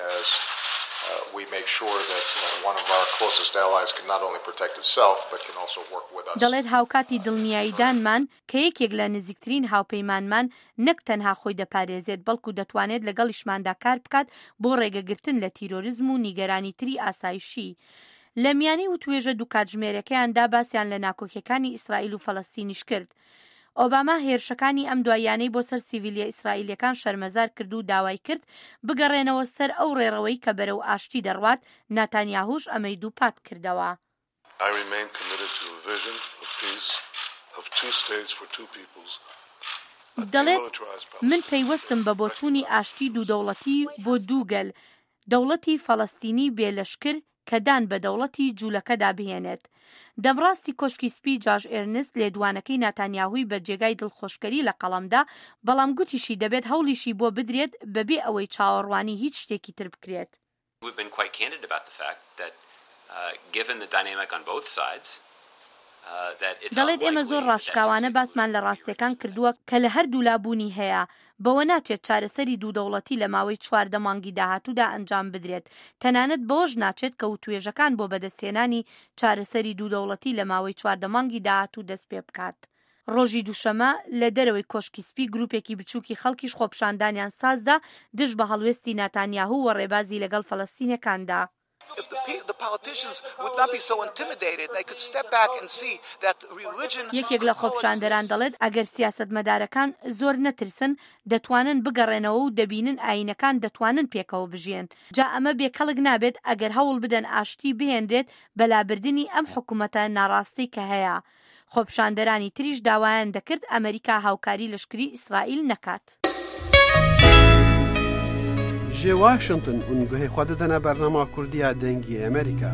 دەڵێت هاوکاتی دڵنیاییدانمان کە یەکێک لە نزیکترین هاوپەیمانمان نەک تەنها خۆی دەپارێزێت بەڵکو دەتوانێت لەگەڵیشماندا کار بکات بۆ ڕێگەگرتن لە تیرۆریزم و نیگەرانی تری ئاسایشی. لە میانی و توێژە دوو کاتژمێرەکەیاندا باسییان لە ناکۆکیەکانی ئیسرائیل و فەڵەستینیش کرد. ئۆباما هێرشەکانی ئەم دواییانەی بۆ سەر سیڤیلیە ئیسرائیلەکان شەرمەزار کرد و داوای کرد بگەڕێنەوە سەر ئەو ڕێڕەوەی کە بەرەو ئاشتی دەڕوات. ناتانیاهوش ئەمەی دووپات کردەوە. دەڵێت من پەیوەستم بە بۆچوونی ئاشتی دوودەوڵەتی بۆ دووگەل دەوڵەتی فەڵەستینی بێلەشکر کە دان بە دەوڵەتی جوولەکەدا بهێنێت. دەمڕاستی کۆشکی سپی جاژ ئێرنست لێدوانەکەی ناتانیاهوی بە جێگای دڵخۆشکەری لە قەڵەمدا بەڵام گوتیشی دەبێت هەوڵیشی بۆ بدرێت بەبێ ئەوەی چاوەڕوانی هیچ شتێکی تر بکرێت. دەڵێت ئێمە زۆر ڕاشکاوانە باسمان لە ڕاستیەکان کردووە کە لە هەردوو لابوونی هەیە بەوە ناچێت چارەسەری دوودەوڵەتی لە ماوەی 14 مانگی داهاتوودا ئەنجام بدرێت. تەنانەت بەوەش ناچێت کە وتوێژەکان بۆ بەدەستهێنانی چارەسەری دوودەوڵەتی لە ماوەی 14 مانگی داهاتوو دەست پێ بکات. ڕۆژی دووشەمە لە دەرەوەی کۆشکی سپی گروپێکی بچووکی خەڵکیش خۆپشاندانیان سازدا دژ بە هەڵوێستی ناتانیاهو و ڕێبازی لەگەڵ فەڵەستینەکاندا. if the politicians would not be so intimidated, they could step back and see that religion. یەکێک لە خۆپیشاندەران دەڵێت ئەگەر سیاسەتمەدارەکان زۆر نەترسن دەتوانن بگەڕێنەوە و دەبینن ئاینەکان دەتوانن پێکەوە بژێن. جا ئەمە بێکەڵک نابێت ئەگەر هەوڵ بدەن ئاشتی بهێنرێت بەلابردنی ئەم حکوومەتە ناڕاستی کە هەیە. خۆپیشاندەرانی تریش داوایان دەکرد ئەمریکا هاوکاری لەشکری ئیسرائیل نەکات. جێ واشنگتن اونگوهی خود دەنا بەرنامە کوردیا دەنگی ئەمریکا.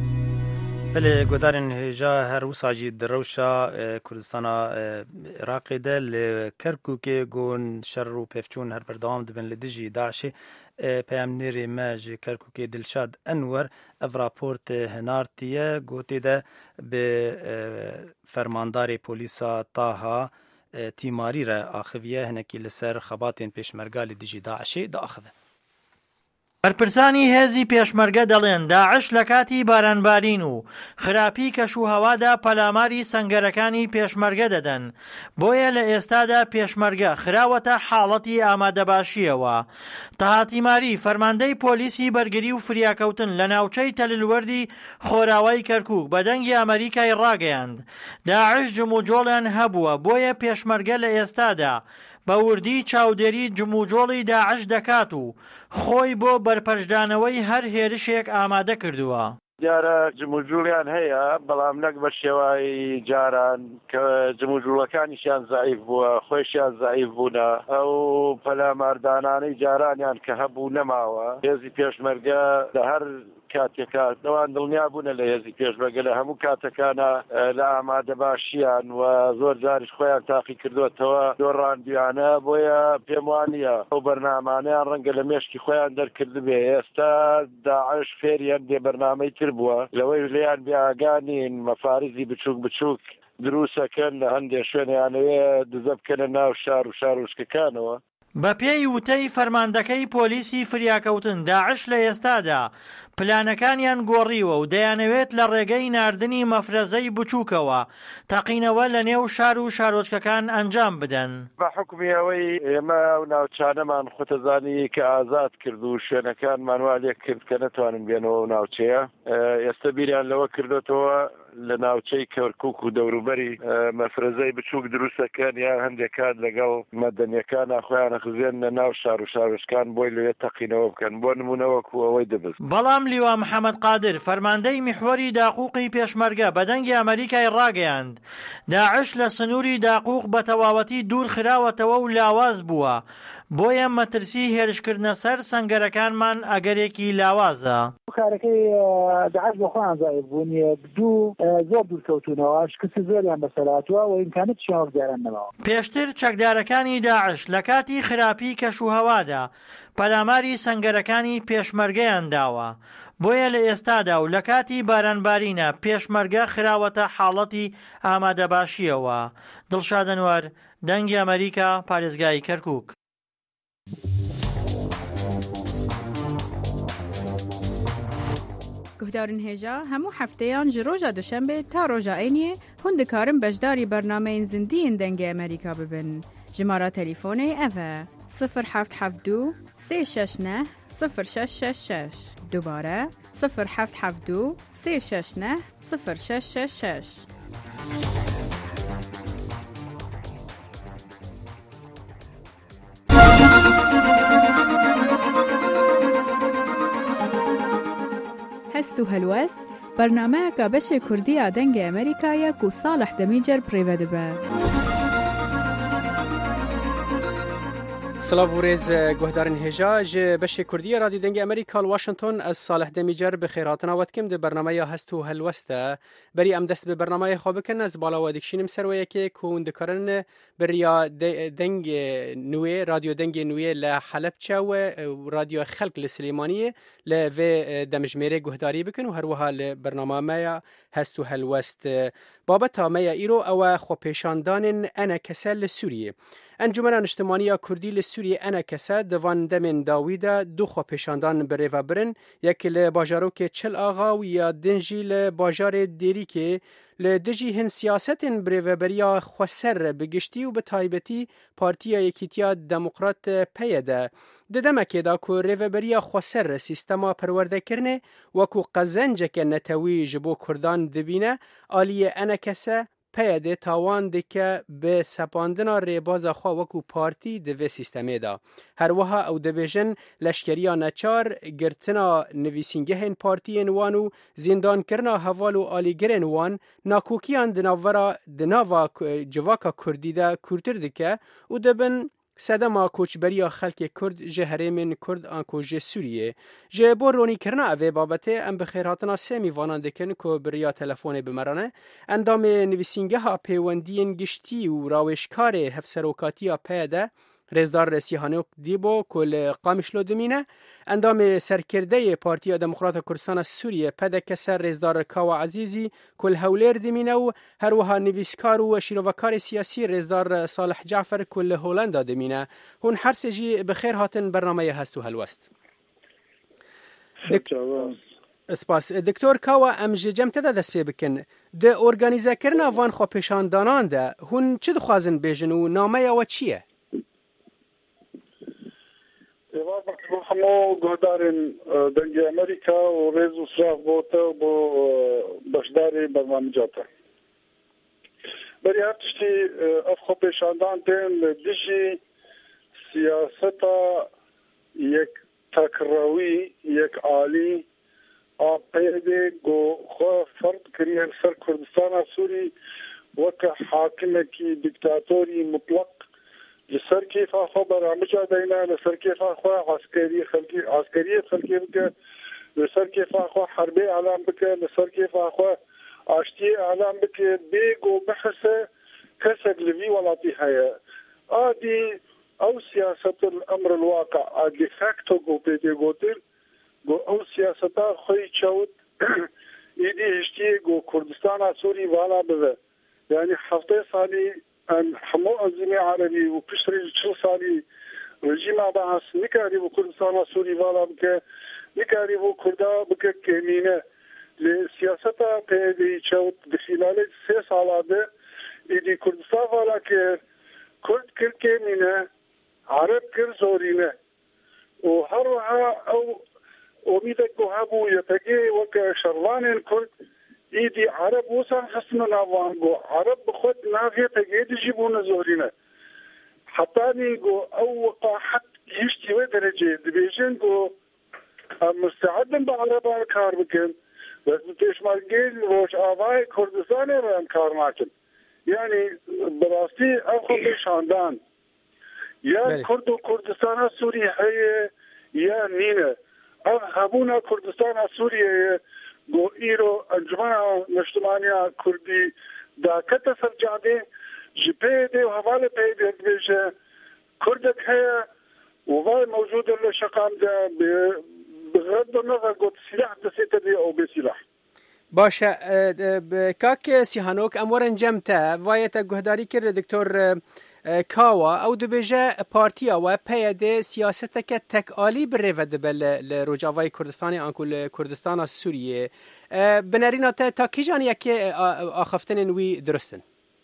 بله گودارن هجا هر وساجی دروشا کردستان عراقی ده لکرکوک گون شر و پفچون هر بردام دبن لدیجی داعش پیام نیری ماج کرکوک دلشاد انور اف راپورت هنارتیه گوتی ده به فرماندار پولیسا طاها تیماری را آخویه هنکی لسر خباتین پیشمرگا لدیجی داعش دا آخوه. بەرپرسانی هێزی پێشمەرگە دەڵێن داعش لە کاتی بارانبارین و خراپی کەشوهەوادا پەلاماری سەنگەرەکانی پێشمەرگە دەدەن. بۆیە لە ئێستادا پێشمەرگە خراوەتە حاڵەتی ئامادەباشیەوە. تەهاتیماری فەرماندەی پۆلیسی بەرگری و فریاکەوتن لە ناوچەی تەللوەردی خۆراوای کەرکووک بە دەنگی ئەمریکای ڕاگەیاند. داعش جموجۆڵیان هەبووە بۆیە پێشمەرگە لە ئێستادا بە وردی چاودێری جموجۆڵی داعش دەکات و خۆی بۆ بەرپەرشدانەوەی هەر هێرشێک ئامادە کردووە. جارە جموجوڵیان هەیە بەڵام نەک بە شێوای جاران کە جموجوڵەکانیشیان زعیف بووە خۆشیان زعیف بوونە ئەو پەلاماردانانەی جارانیان کە هەبوو نەماوە. هێزی پێشمەرگە لە هەر کاتێکا دەوان دڵنیا بوونە لە هێزی پێشمەرگە لە هەموو کاتەکانە لە ئامادەباشیان و زۆر جاریش خۆیان تاقی کردوێتەوە دۆڕاندویانە بۆیە پێم وانە ئەو بەرنامانەیان ڕەنگە لە مێشکی خۆیان دەرکردبێ. ئێستا داعش فێریان بێ بەرنامەی تر بووە لەوەی لێیان بیاگانین مەفارزی بچووک بچووک دروستەکەن لە هەندێک شوێنیانەوێ دزە بکەنە ناو شار و شارۆچکەکانەوە. بە پێی وتەی فەرماندەکەی پۆلیسی فریاکەوتن داعش لە ئێستادا پلانەکانیان گۆڕیوە و دەیانەوێت لە ڕێگەی ناردنی مەفرەزەی بچووکەوە تەقینەوە لە نێو شار و شارۆچکەکان ئەنجام بدەن. بە حکمی ئەوەی ئێمە و ناوچانەمان خۆتەزانی کە ئازاد کرد و شوێنەکانمان وا لێک کرد کە نەتوانن بێنەوە ناوچەیە ئێستا بیریان لەوە کردوێتەوە لە ناوچەی کەرکووک و دەوروبەری مەفرەزەی بچووک دروستەکەن یان هەندێکات لەگەڵ مەدەنیەکان خۆیان خزێن لە ناو شار و شارۆچکان بۆی لەوێ تەقینەوە بکەن بۆ نمونەوەکو ئەوەی دەبست. بەڵام لیوا محەممەد قادر فەرماندەی میحوەری داقوقی پێشمەرگە بە دەنگی ئەمریکای ڕاگەیاند داعش لە سنووری داقوق بە تەواوەتی دوور خراوەتەوە و لاواز بووە بۆیە مەترسی هێرشکردنە سەر سەنگەرەکانمان ئەگەرێکی لاوازە. کارەکەی داعش بۆ خۆیان زایف بوونیە دوو زۆر دوورکەوتونەوە شکستی زۆریان بەسەرهاتووە و ئیمکانێت چیان گەڕێنەوە. پێشتر چەکدارەکانی داعش لە کاتی خراپی کەشوهەوادا پەلاماری سەنگەرەکانی پێشمەرگەیان داوە بۆیە لە ئێستادا و لە کاتی بارانبارینە پێشمەرگە خراوەتە حاڵەتی ئامادەباشیەوە. دڵشاد ئەنوەر دەنگی ئەمریکا پارێزگای کەرکووک. گهدارن هێژا هەموو هەفتەیان ji ڕۆژە دوشەمبێ تا ڕۆژە ئەینێ hûn dikarin beşdarî bernameyên zindiyên dengê Amerîka bibin. Jimara telefônê ev e 0772 369 0666. Dubare 0772 369 0666. هست و هلوست برنامه که بشه کردی آدنگ امریکایی که صالح دمیجر پریوده به سلاو ورز گهدارن هجا ج بشه کردی رادیو دنگ امریکا واشنگتن از صالح دمیجر بخیراتنا وقتیم ده برنامه هست و هلوسته بری ام دست به برنامه خواب کن از بالا و دکشینم سرویه که کون دکارن بریا دنگ نوی رادیو دنگ نوی لحلب چه و رادیو خلق لسلیمانیه لوی دمجمره گهداری بکن و هر وها لبرنامه ما هست و هلوست بابتا ما ایرو او خو پیشاندان انا کسل سوریه انجمن اجتماعی کردی لسوریه انا کسا دوان دمن داویدا دو خو پیشاندان بره و برن یک ل باجارو که چل آغا و یا دنجی ل باجار دیری که لدجی هن سیاستن بریوبریا خوسر بگشتی و به تایبتی پارتیا یکیتیا دموکرات پیده. ددمکه دا که ریوبریا خوسر سیستما پرورده کرنه وکو قزنجه که نتوی جبو کردان دبینه آلیه انکسه پیده تاوان دکه به سپاندنا ریبازا خواه وکو پارتی دوی سیستمه دا. هر وها او دبیجن لشکریا نچار گرتنا نویسینگه هن پارتی انوانو زندان کرنا حوالو آلیگر انوان ناکوکیان دناوا جواکا کردی دا کورتر دکه و دبن سدما کوچبریا خلک کرد جه هرمن کرد آنکو جه سوریه جه بورونی کرنا اوه بابته ام بخیر هاتنا سمی وانان دکن که بریا تلفون بمرانه اندام نویسینگه ها پیوندین گشتی و راوشکار هفسروکاتی ها پیده رزدار سیهانوک دیبو کل قامشلو دمینه اندام سرکرده پارتی دموکرات کردستان سوریه پدک سر رزدار کاوا عزیزی کل هولیر دمینه و هر وها نویسکار و شیروکار سیاسی رزدار صالح جعفر کل هولندا دمینه هون هر سجی بخیر هاتن برنامه هستو هلوست اسپاس دکتور کاوا ام جمت ده دست پی بکن ده ارگانیزه کرنا وان خو پیشاندانان ده هون چه دخوازن بیجن و نامه یا چیه؟ همو گهدارن دنگ امریکا و ریز و صراف بوتا بو بخشداری برنامجاتا بری هر تشتی افخو پیشاندان تین دیشی سیاستا یک تکراوی یک عالی آقایده گو خواه فرد کریه سر کردستان سوری وک حاکمکی دیکتاتوری مطلق لسر كيف اخو برامج دينا لسر كيف اخو عسكري خلقي بك لسر كيف اخو حربي اعلام بك لسر كيف اخو اشتي اعلام بك بيجو بحثه كسر لفي ولاتي هيا ادي او سياسه الامر الواقع دي فاكتو جو بيدي جوتر جو او سياسه خوي تشوت يدي اشتي جو كردستان سوري والا بذا يعني حفظي صالي ان حمو انظمه عربي وبشري شو صالي رجيم عباس نكاري وكردستان سوري والا بك نكاري وكردا بك كمينه لسياستا بيدي تشوت بخلال 3 سالات يدي كردستان والا كرد كمينه عرب كر زورينه وهرها او أميدك هابو يتجي وكشرلان كرد إيدي عرب وصل حسن نافانجو عرب بخد نافية تجي تجيبون زورينا حتى نيجو أو قاحت يشتي درجة دبيجنجو مستعدن بعرب كار بكن بس بتيش مرجيل وش آباء كردستان ران كار ماكن يعني براستي أخذ شاندان يا كردو كردستان سوري هي يا نينا هبونا كردستان سوريا گو ایرو انجمن مجتمعی کردی دا کت سرجاده جبهه و حواله پیدا بشه کردک هي وضع موجود الشقام ده بغض النظر قد سلاح دسيته دي او بسلاح باشه کاک سیهانوک امورن جمته وایت گهداری کرد دکتر کاوا او دبیجه پارتیا و پیاده سیاست که تکالی بره دبل لروجاوای کردستانی آنکول کردستان سوریه بنارینا تا کی جانی که آخفتن وی درستن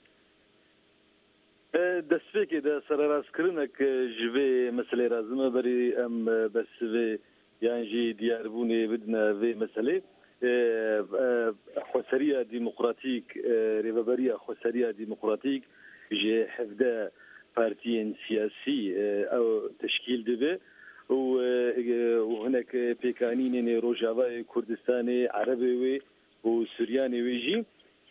دسفیکی ده سراراز کرنک جوی مسئله رازمه بری ام بس یعنی جی دیاربونی بدنا وی مسئله خسریه ديمقراطيك ريفابريا خسریه ديمقراطيك جي حفظ بارتيين سياسي او تشكيل دبي وهناك بيكانين روجاواي كردستاني عربي وسورياني ويجي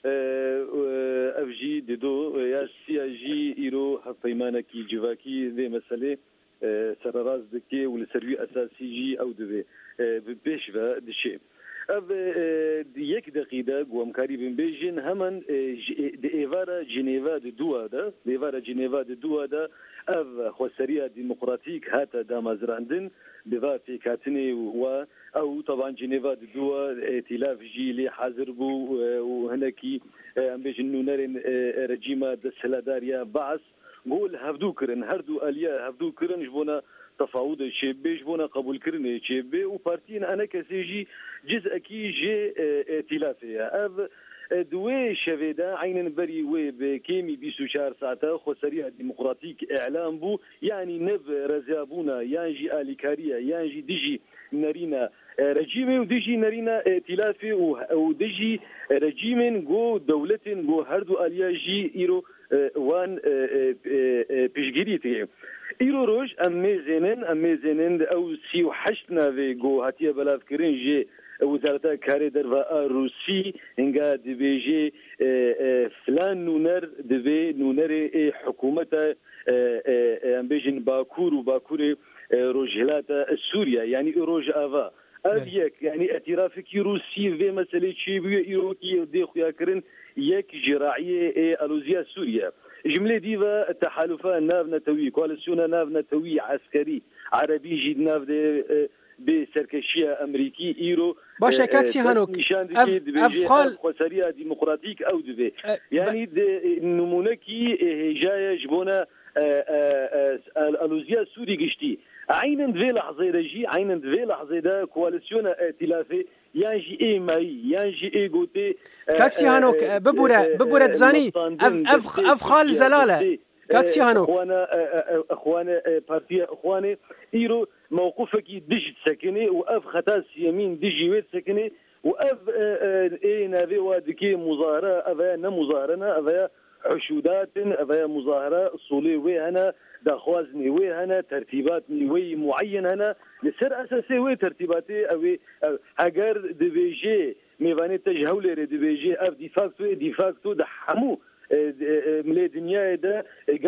افجي ددو يا سياجي ايرو هفيمانكي جواكي ذي مساله سراراز دكي والسروي اساسي جي او دبي بيشفا دشي اف یک دقیقه گوامکاری بین بیجین همان دیوارا جنیوا دو ده دیوارا جنیوا دو ده اف خسریه ديمقراطيك هاتا دامازراندن بوا في كاتني و او طبعا جنيفا دو ائتلاف جيلي حاضر بو وهناكي ام بيجن نورن رجيمه دسلاداريا بعث قول هفدو كرن هردو اليا هفدو كرن جبونا تفاوض شبه جبونا قبول كرن شبه وبارتين انا كسيجي جزء كي جي ائتلافيه اف دوي شفيدا عين بري وي بكيمي 24 ساعة خسرية ديمقراطيك إعلام بو يعني نب رزابونا يانجي آليكاريا يانجي ديجي نارينا رجيمي وديجي نارينا ائتلافي وديجي رجيم جو دولة جو هردو آلياجي إيرو وان بيشجريتي إيرو روج أمي زينن أو سيو حشتنا في جو هاتيا بلاف كرنجي وزارة كاري درفا روسي إنجا دبيجي فلان نونر دبي نونر حكومة أمبيجن باكور وباكوري روجهلاتا سوريا يعني روج آفا أبيك يعني اعترافك روسي في مسألة شيبية إيروكي دي خويا كرن يك جراعية ألوزيا سوريا جملة ديفا تحالفا ناف نتوي كواليسيونا ناف نتوي عسكري عربي جيد ناف بسركشية أمريكي إيرو باشا كاكسي هانوك أفخال خسارية ديمقراطيك أو دبي يعني نمونكي هجاية جبونا الألوزيا سوري قشتي عين في لحظة رجي عين في لحظة دا كواليسيون ائتلافي يانجي اي ماي يانجي اي غوتي كاكسي هانوك ببورة زاني أفخال زلالة كاكسي هانوك اخوانا بارتي اخواني ايرو موقفك دجت سكني واف ختاس يمين دجي ويت سكني واف اي نافي وادكي مظاهرة افا نمظاهرنا افا حشودات افا مظاهرة صولي وي هنا دخوازني وي هنا ترتيباتني وي معين هنا لسر اساسي وي ترتيباتي اوي اگر دبيجي ميفاني تجهولي دبيجي اف ديفاكتو دحمو ملي دنيا دا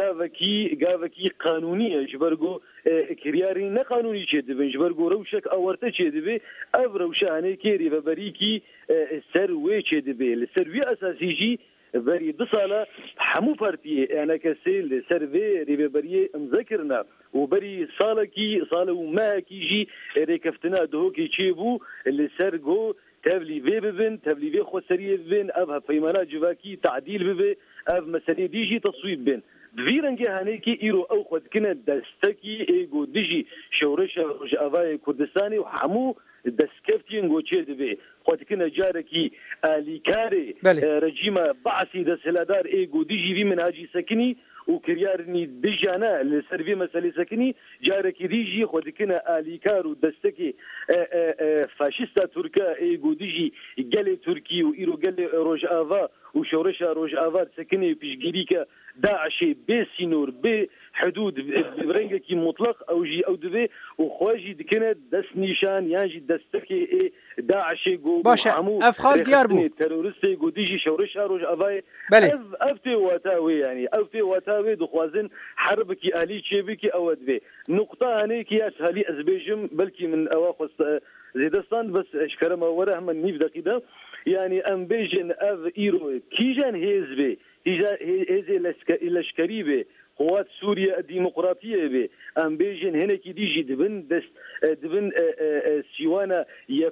غافكي قانونيه جبرغو كرياري نه قانوني چه دبن جبرغو روشك اورته چه دبي اف روشانه كيري فبريكي سر وي چه دبي لسر وي اساسي جي بري دصالة حمو بارتي انا كسيل سيرفي ريبري مذكرنا وبري صالة وما كيجي ريكفتنا دهوكي تشيبو اللي سرقو تبلي في ببن تبلي في خسريه ببن ابها فيمانا جواكي تعديل ببن اب مسالي ديجي تصويب بن فيرنجي هانيكي ايرو او خد كنا دستكي ايجو ديجي شورش افاي كردستاني وحمو دسكفتين غوتشي دبي خد كنا جاركي اليكاري رجيمه بعثي دسلادار ايجو ديجي في منهاجي سكني وكريارني ديجانا لسيرفي مسالي سكني جاركي ديجي خد كنا اليكارو دستكي فاشيستا تركا ايجو ديجي قال تركي وايرو قال روج افا وشورشا روج افا سكني بيشجيريكا داعشي بسينور بحدود برنجكي مطلق او جي او دبي وخواجي دكنا دس نيشان يانجي دستكي داعشي جو باشا افخال ديار بو تيرورستي جو ديجي شورشا روج افاي افتي واتاوي يعني افتي واتاوي دخوازن حربكي الي تشيبكي او دبي نقطه هنيكي اسهلي ازبيجم بلكي من اواخص زيدستان بس اشكرم وراه من نيف دقيقه يعني امبيجن اف ايرو كيجان هيزبي هذه الاشكري به قوات سوريا الديمقراطيه به امبيجن هنا كي ديجي دبن سيوانا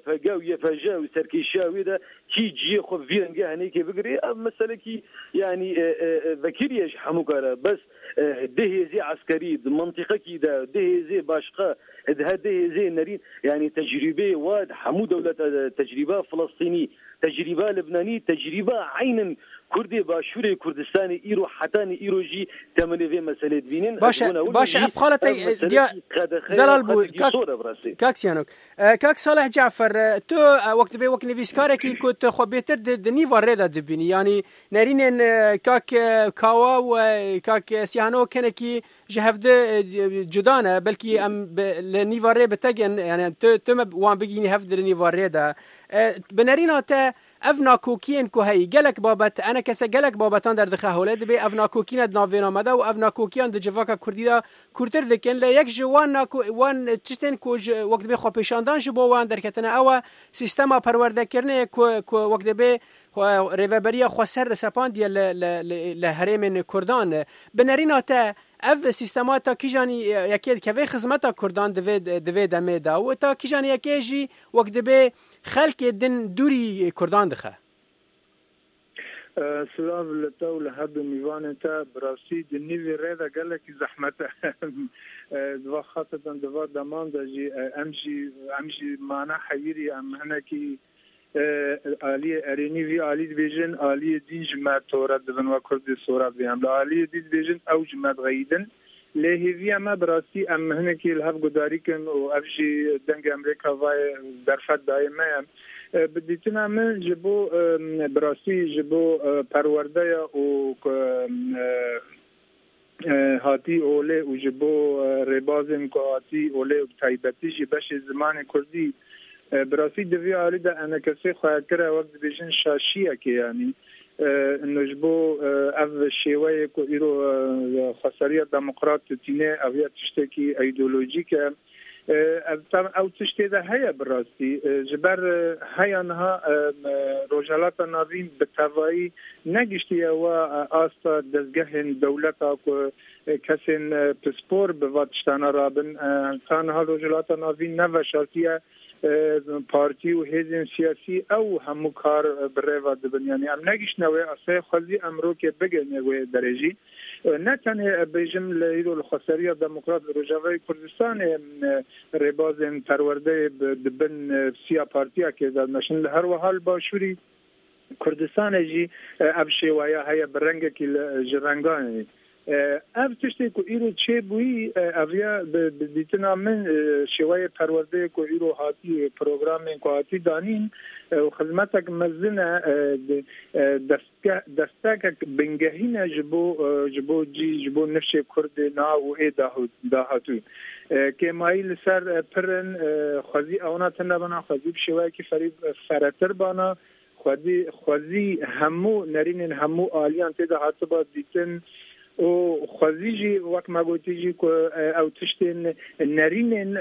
يفجا وسركيشاوي ده كي جي خو فيرنجا هنا كي بقري مساله كي يعني ذكريش حموكره بس ده زي عسكري منطقه كي ده زي باشقه ده زي نارين يعني تجربه واد حمو دوله تجربه فلسطيني تجربه لبناني تجربه عين كردي باشوري كردستاني ايرو حتاني ايروجي تمني في مساله بينين باشا افخالتي زلال بو كاكسيانوك كاك صالح جعفر تو وقت بي وقت نيفيسكاري كي كنت خو بيتر دنيفا ريدا دبيني يعني نارين كاك كاوا وكاك سيانو كنكي جهفد جدانا بلكي ام لنيفا ري بتجن يعني تو وان بيجي هفد لنيفا ريدا بنارينا تا افنا کوکین کو هی گلک بابت انا کس گلک بابتان در دخه هولد به افنا کوکین د ناوینا مدا و افنا کوکیان د جواکا کردی دا کورتر دکن ل یک جوان وان چتن کو وقت به خو پیشاندان جبو وان درکتنه او سیستما پرورده کرنه کو وقت به ریوبریا خو سر سپان دی ل هرم کردان بنرینا تا اف سیستمات کیجانی یکی که خدمت کردان دوی دمه دا و تا کیجانی یکی وقت به خلق دن دوری کردان دخه سلام لتو لهب میوان تا براسی دنی ریدا گله کی زحمت دوا خاصه دوا دمان دجی امشي معنا حيري ام هنا کی آلی ارینی وی آلی بیژن آلی دین جماعت تورات دبن و کرد سورات بیام لا آلی دین بیژن او جماعت غیدن لهوی اما براسی ام هنکی الهف گداری کن و افشی دنگ امریکا وای درفت دائمه بدیتنا من جبو براسی جبو پرورده و هاتی اوله و جبو ربازن که هاتی اوله و تایبتی جبش زمان کردی براسی دوی آلی دا انا کسی خواهد کرده وقت بیشن شاشیه که یعنی نجبو او شیوه که ایرو خساریه دموقرات تینه اویت تشتکی ایدولوژیکه او تشتی ده هیا براستی جبر هیا نها روجالات ناوین به توایی نگشتی و آستا دزگه دولتا که کسین پسپور به واتشتانا رابن تانها روجالات ناوین نوشالتیه پارتی و حزب سیاسی او همو کار بره دبن یعنی ام نگیش نوی اصای خالدی امرو که بگه نوی درجی نه تنه بیجم لیرو الخسریه دموکرات روجاوی کردستان ربازن پرورده دبن سیا پارتیا که دادمشن هر و حال باشوری کردستان جی اب شیوایا هیا برنگه که جرنگانی اف تشتی که ایرو چه بویی اویا دیتنا من شوای پرورده که ایرو هاتی پروگرام که هاتی دانین و خدمتک مزنه دستک بنگهین جبو نفش کرد نا و ای داهاتو که مایل سر پرن خوزی اونا تنه بنا خوزی بشوای که فراتر بنا خوزی همو نرین همو آلیان تیده حتی با دیتن و خوزیجی وقت ما گویی که او تشتین نرینن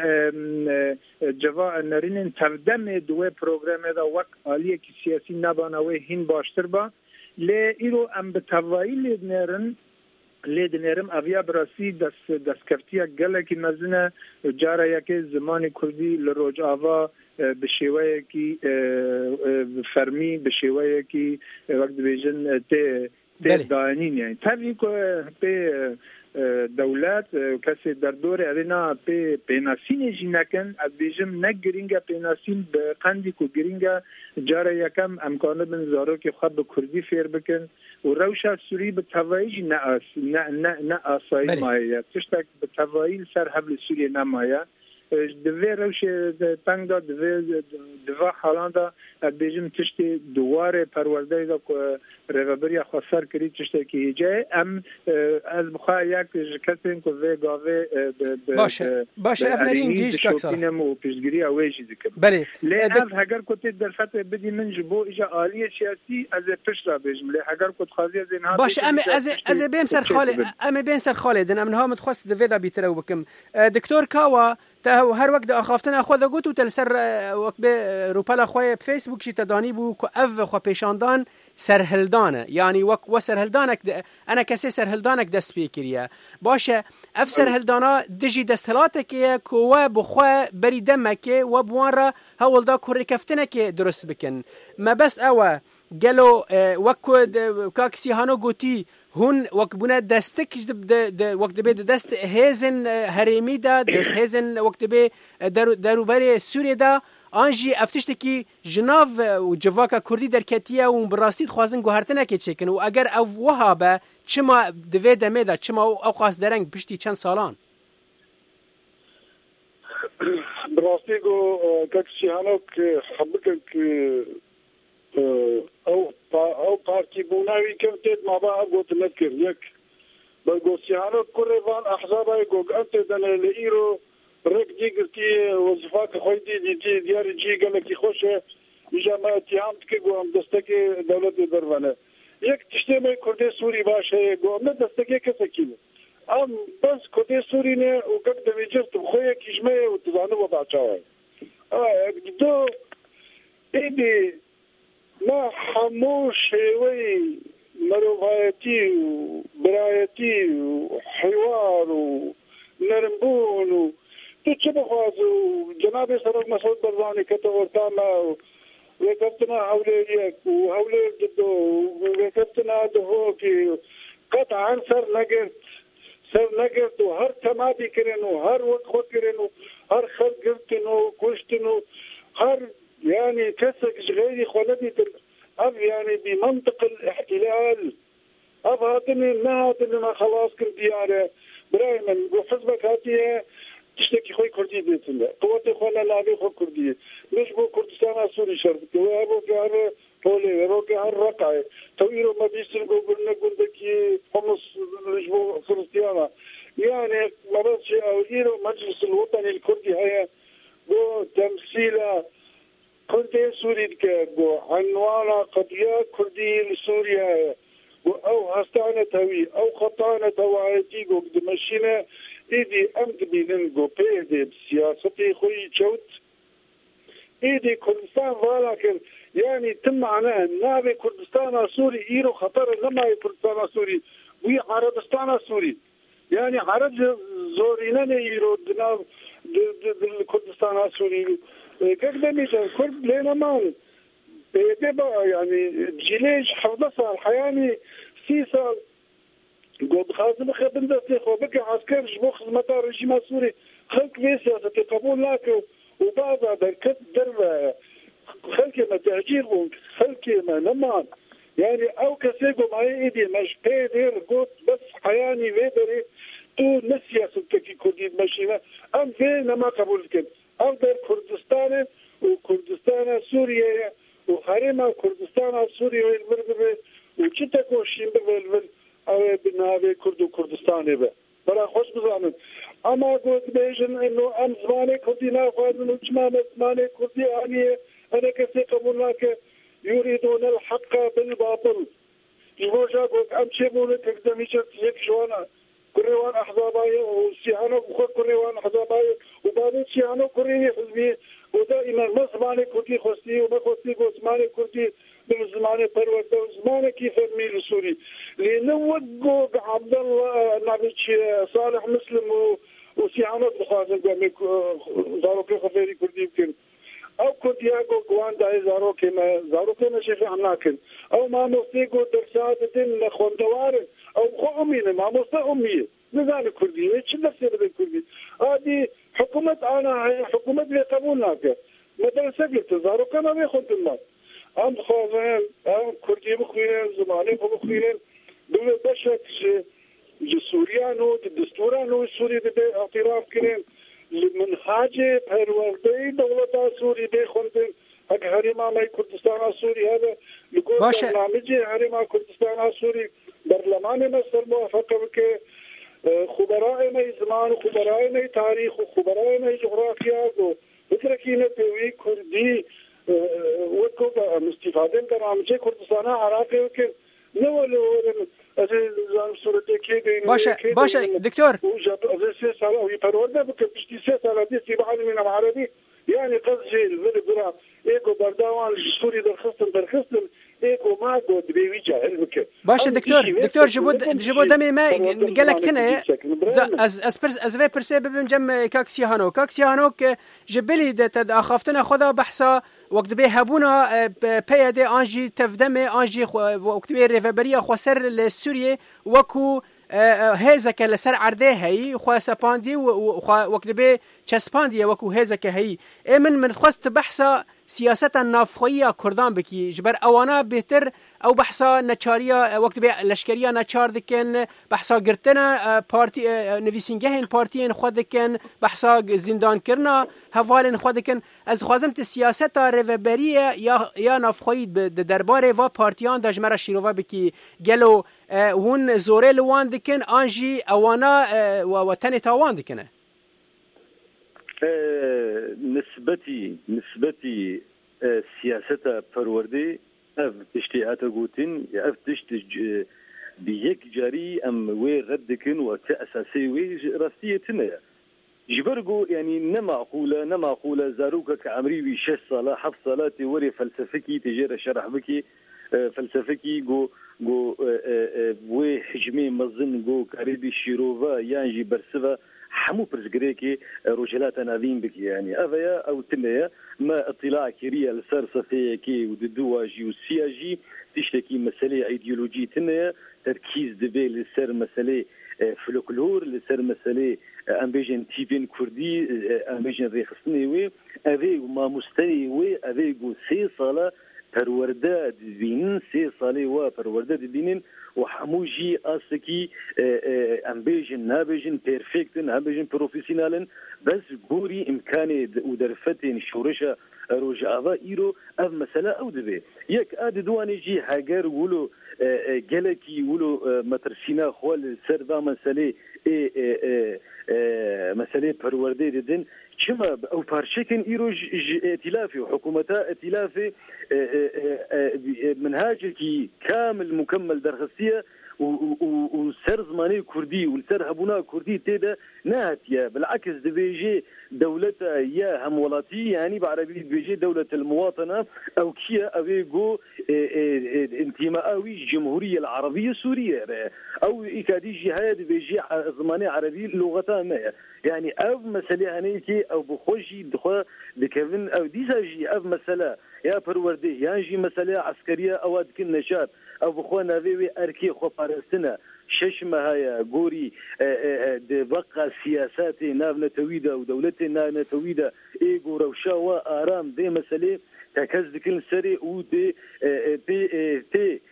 جوا نرینن تفدم دوی پروگرام دا وقت عالیه که سیاسی نبانوی هین باشتر با لی ایرو ام به توایی لیدنرم اویا براسی دست کفتیا گله که مزنه جاره یکی زمان کردی لروج آوا به شیوه کی فرمی به شیوه کی وقت بیجن دانین یعنی طبعی که به دولت کسی در دور ارینا به پیناسین جی نکن از بیجم نگرینگه پیناسین به قندی که گرینگه جاره یکم امکانه بن زارو که خواب به کردی فیر بکن و روشا سوری به توایی نه آسایی مایه تشتک به توایی سر حبل سوری نمایه دوی روش تنگ دا دوی حالان دا بیجم تشتی دوار پرورده دا که روابری خواستر کری تشتی که هیجه ام از بخواه یک کسیم که وی گاوه باشه افنرین گیش تاکسا و پیشگیری اویجی دیکم بله لی اف هگر کتی در فتح بدی من جبو ایجا آلی سیاسی از پشت را بیجم لی هگر کت خواهی از اینها باشه از بیم سر خالدن امنها متخواست دوی دا بیتره و بکم دکتور کاوا تا هر وقت اخافتن خود گوتو تل سر وقت به روپلا خوی فیسبوک شی تدانی بو کو اف خو پیشاندان سرهلدانه یعنی وقت و سرهلدانک انا کسی سرهلدانک دست پیکریه باشه اف سرهلدانا دجی دستلاتک کو بخو بری دمکه و بوان هول دا کور کفتنک درست بکن ما بس او گلو وقت کاکسی هانو گوتی هون وقت بنا دستك وقت به دست هزن هرمی دا دست هزن وقت به دروبر سوریه دا آنجی افتشتکی جناو و جواکا کردی در کتیه و براستید خوازن گوهرتنه که چکن و اگر او وهابه چما دوی دمه دا چما او قاس درنگ پشتی چند سالان براستی گو کسی هانو که حبکن که او پارتی بوناوی کمتید ما با گوت نکر یک بگوسیانو کروان احزابای گوگ انت دن لیرو رک دیگرتی وظیفات خویدی دیار جی گلکی خوشه ایجا ما اتهام که گوام دستک دولت دروانه یک تشتیمه کرده سوری باشه گوام نه دستکی کسی کیله ام بس کرده سوری نه و گک دمیجست خوی کشمه و تزانو و باچاوه دو ایدی ما همو شیوی مروایتی و برایتی و حوار و نرمبون و تو چه بخواست و جناب سرک مسعود برزانی که تو ارتاما و وکفتنا حوله یک و حوله جدو و وکفتنا دهو که قطعا سر نگرد و هر تمادی کرن و هر وقت خود کرن و هر خد گرتن و کشتن و هر يعني كسك غيري خلدي أب يعني بمنطق الاحتلال أب هاتني ما خلاص كل ديارة براي من حزبك هاتيه تشتكي خوي كردي بيتنا قوتي خونا لابي خو كردي مش بو كردستان سوري شرط وابو كار بولي ابو كار رقعي تويرو ما بيصير قلنا قلدكي حمص مش بو فلسطينة يعني ما بس أوليرو مجلس الوطني الكردي هيا بو تمثيله كنت سوري كبو عنوانا قضية كردي لسوريا أو هستانة توي أو خطانة توعيتي قو دمشينا إيدي أمد بيننقو بيدي بسياستي خوي جوت إيدي كردستان ولكن يعني تم معناه نابي كردستان سوري إيرو خطر لما كردستان سوري وي عربستان سوري يعني عرب زورينا إيرو دناب كردستان سوري كذا ميجان كرد لنا مان بيبقى يعني جيليج حفظة الحياني 6 سال قد خازم خبن دستي خوبك عسكر جبو خدمة الرجيم السوري خلق في سياسة قبول لك وبعد هذا كت دربة خلق ما تعجيرهم خلق ما نمان يعني أو كسيقو معي إيدي مش بيدير قد بس حياني ويدري تو نسياسة كي كرديد مشينا أم فينا ما قبول كد أفضل كردستان وكردستان سوريا وحريمة كردستان سوريا والبربر وشتكو شيمبر والبر أو بنابي كردو كردستان به برا خوش بزانم أما قلت بيجن إنه أم زماني كردي ناخذ من جمام زماني كردي آنية أنا كسي قبولناك يريدون الحق بالباطل يوجا قلت أم شيبوني تقدميشت يك جوانا كريوان أحزاباي وسيانو بخور كريوان أحزاباي وبعدين سيانو كريني حزبي ودائما ما زماني كردي خصي وما خصي زماني كردي من زماني پرورده زماني كيف الميل سوري لنوقو عبد الله نبيش صالح مسلم وسيانو بخاطر قامي زاروكي خفيري كردي يمكن او كردي اكو قوان داي زاروكي ما شفي عناكن او ما مفتيقو درساتتين خوندوارن او خو امينه ما مصدق اميه نزال كردي ايش نفسي بدي كردي هذه حكومه انا حكومه بقبولناك مدرسه بتزارو كما بياخذ الناس ام خوان ام كردي بخوين زماني بخوين دول بشك سوريانو الدستورانو السوري بده اعتراف كرين المنهاج پرورده دولت سوري بخوندن اگه هریما مای کردستان سوری هذا يقول برنامج هریما کردستان سوری برلمان مصر موافقه که خبراء ما زمان خبراء ما تاریخ و خبراء ما جغرافیا و فکرکینه توی کردی وکو استفاده برنامج کردستان عراقی که نولو از زمان صورتی که باشه دكتور از 3 سال او پرورده بك 3 سال دي سيبعن من العربي يعني قصدي البرا ايكو برداوان سوري درخصن ايكو ما قد بيوجه علمك باشه دكتور جبود دمي ما قالك هنا از في برسي ببن جم كاكسيهانو جبلي تد اخافتنا خذا بحثا وقت به هبونا بيدي انجي تفدمه انجي وقت به ريفبريه خسر لسوريا وكو هزك لسر عرده هي خو سپاندي وقت به چسپاندي وكو هزك هي من خواست بحثا سیاست نافخویی کردان بکی جبر اوانا بهتر او بحثا نچاریا وقت به لشکریا نچار دکن بحثا گرتنا پارتی نویسینگه پارتین خود دکن بحثا زندان کرنا حوالن خود دکن از خوازمت سیاست رهبری یا نافخویی درباره و پارتیان دجمره شیروا بکی گلو هون زوره لوان دکن آنجی اوانا و تن تاوان دکنه نسبتي سياسة فروردي اف تشتيعات قوتين اف تشتج بيك جاري ام وي غدكن وكأساسي وي راسيتنا جبرقو يعني نمعقولة زاروكا كعمري 6 صلاة حف صلاتي وري فلسفكي تجير شرح بكي فلسفكي جو وي حجمي مظن جو كاريبي شيروفا يانجي برسفا حمو برزقريكي رجلات ناذين بك يعني أفيا أو تنيا ما اطلاع كيريا لسر صفيكي وددواجي والسياجي تشتكي مسألة ايديولوجي تنيا تركيز دبي لسر مسألة فلکلور لسر مسئله ام بیجن تیپین کردی ام بیجن ریخستنی وی اوی ما مستنی وی اوی گو 3 ساله پرورده دبینن 3 ساله و پرورده دبینن و هموجی آسکی ام بیجن نابیجن پرفکتن ام بیجن پروفیسیونالن بس گوری امکانی و درفتین شورش روجاوا ایرو اف مسئله او دبی یک اد دوانی جی هاگر ولو گلکی ولو مترسینا خوال سر دا مسئله مسئله پرورده دیدن چما او پارچکن ایرو ائتلافي وحكومتا ائتلافي منهاج کی كامل مكمل درخصيه وسر زماني كردي والسر هبونا كردي تيدا نهتيا بالعكس دبيجي دولة يا هم ولاتي يعني بعربي دبيجي دولة المواطنة او كيا ابيجو انتمائي الجمهورية العربية السورية او اكاديجي هاي دبيجي زماني عربي لغتها ما يعني او مسألة هنيكي او بخوشي دخوا دكفن او ديساجي او مسألة يا پروردي يعني مسألة عسكرية او ادكن نشاط او بخوانا ذي اركي خو بارستنا ششمه هيا غوري بقى سياسات ناف نتويدا ودولتي ناف نتويدا ايغو روشا وارام دي مسألة تكز كل سري و دي تي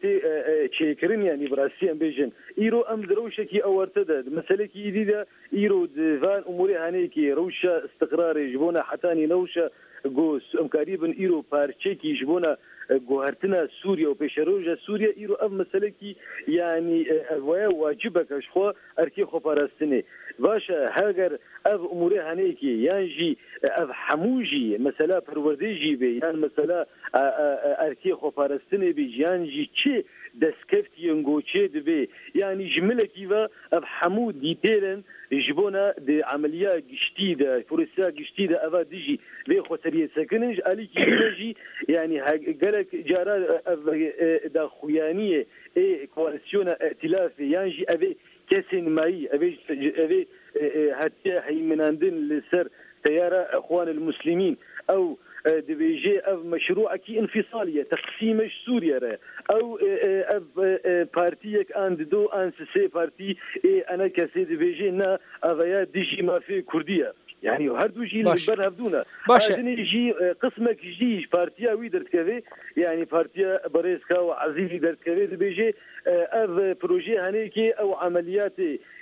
تشيكرين يعني براسيان بيجن ايرو ام دروشكي او ارتدى مسألة كي جديدة ايرو فان اموري هانيكي روشا استقرار يجبونا حتاني نوشا جوس ام قريبا ايرو بارتشيكي يجبونا جوهرتنا سوريا وبيشروجا سوريا ايرو ام مسألة كي يعني واجبك اشخوا اركي خو باراستني باشا هاجر اف اموري هانيكي يانجي اف حموجي مسألة پرورديجي بي يعني مسألة اركي خو باراستني بي يانجي چه دسكفت ينغوچه دبي يعني جملكي و اف حمود ديتيلن جبونا دي عمليه جديده فورسا جديده افا ديجي لي خوتريه سكنج عليكي بيجي يعني قالك جارا دا خويانيه اي كواليسيون ائتلاف يانجي افي كاسين ماي افي حتى هيمناندن لسر تيار اخوان المسلمين او دبيجي اف مشروع كي انفصاليه تقسيم سوريا او اف بارتيك اند دو ان سي بارتي انا كسي دبيجي نا افيا ديجي ما في كرديه يعني هردو جي البر هبدونا بعدين يجي قسمك جديد بارتيا ويدرت كذا يعني بارتيا بريسكا وعزيزي درت كذا دبيجي اف بروجي هنيكي او عمليات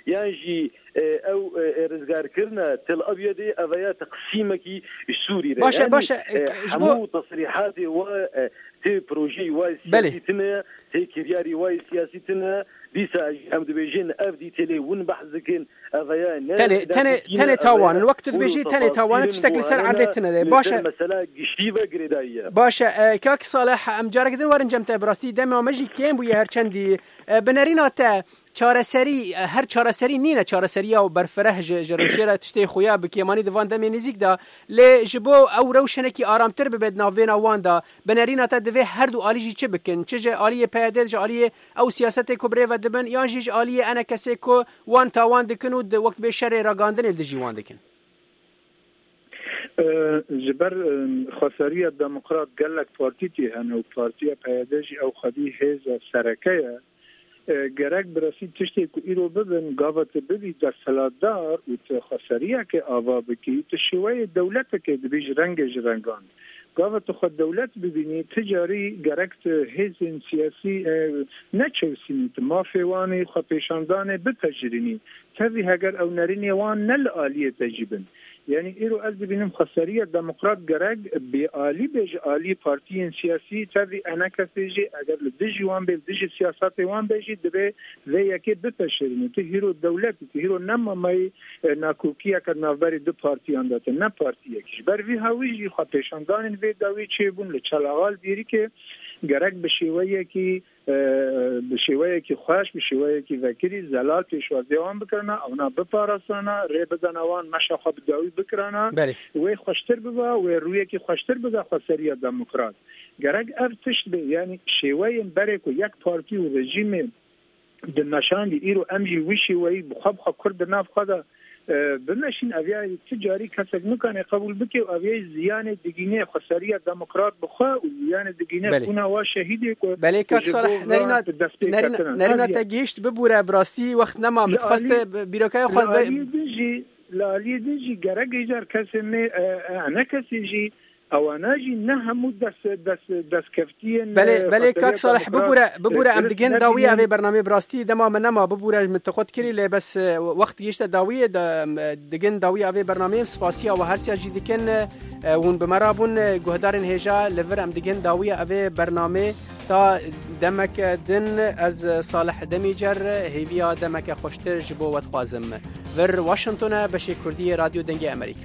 يانجي او رزقار كرنا تل ابيض افيا تقسيمك السوري باشا يعني باشا حمو تصريحاتي و تي بروجي واي سياسيتنا تي كرياري واي سياسيتنا ديسا ام دبيجين اف دي تيلي ون بحزكن افيا تاني تاوان الوقت دبيجي تاني تاوان تشتكل سر عرضتنا باشا مساله جشتيبه غريدايه باشا كاك صالح ام جارك دن ورنجمت براسي دم ماجي كيم بو هر چندي بنرينا تا چارەسەری هەر چارەسەری نینە چارەسەریە و بەرفرە ژەرمشێرە تشتەی خۆیا بکێمانی دڤان دەمێ نزیکدا لێ ji بۆ ئەو ڕەوشەنێکی ئارامتر ببێت ناوێنە واندا بنەریناتە دەوێ هەردوو ئالیژی چ بکەن چ ئالیە پەیادێت ژ ئالیە ئەو سیاسەتێک کو برێڤە دەبن یان ژ ئالیە ئەنە کەسێک کۆ وان تاوان دکن و وەک بێ شەرێ ڕاگاندنێ دژی وان دکن جبر خسارية ديمقراط قال لك بارتيتي هنا وبارتيا بيادجي او خدي هذا سركية گرک برسی تشتی کو ایرو ببن گاوت ببی در سلادار و تخسریه که آوا بکی تشوی دولت که دبیج رنگش رنگان گاوت خود دولت ببینی تجاری گرکت هزین سیاسی نچوسینی مافیوانی خو پیشاندان بتجرینی تبی هگر او نرینی وان نل آلیه تجیبن يعني إيرو أزد بينهم خسارية ديمقراط جراج بآلي بيج آلي بارتيين سياسي تبي أنا كسيجي أجر لديجي وان بيجي سياسات وان بيجي دبي ذي يكيد بتشرني تهيرو الدولة تهيرو نما ماي ناكوكيا كنافبري دو بارتيان دات نا بارتيا كيش برفي هاويجي خاطشاندان في داوي تشيبون لشلاغال ديري كي جراج بشوية كي خوش بشوية كي ذكري زلال پیشوازی وان بکرنا اونا بپارسانا ری بدنوان مشا خواب داوی بکرنا وی خوشتر ببا وی روی کی خوشتر ببا خسریه دموکرات گرگ ارتشت به یعنی شویه برکو یک پارتی و رژیم دنشان دی ایرو امجی ویشی وی بخواب کرد ناف خدا بمشین اویای تجاری کسک مکانه قبول بکی و اویای زیان دگینه خساریه دموکرات بخوا و زیان دگینه خونا و شهیدی که بله کاک صالح نرینا تگیشت ببوره براستی وقت نما متخواست بیروکای خود لالی دیجی گره گیجار کسی می انا کسی جی اواناجی نه همو دست کفتین بله کاک صالح ببوره ام دگین داویه اوی برنامه براستی دما من نما ببوره متخود کری لی بس وقت گیشت داویه دگین داویه اوی برنامه سپاسیا و هر سیاجی دکن ون بمرابون گهدارن هجا لور ام دگین داویه اوی برنامه تا دمک دن از صالح دمیجر هیویا دمک خوشتر جبو و خوازم ور واشنطن بشی کردی رادیو دنگی امریکا.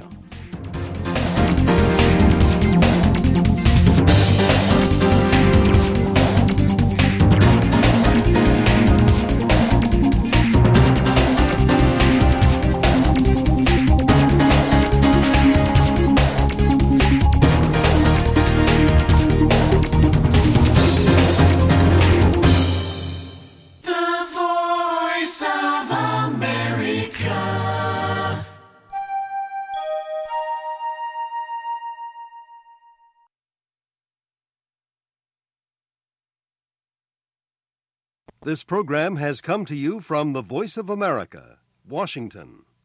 This program has come to you from the Voice of America, Washington.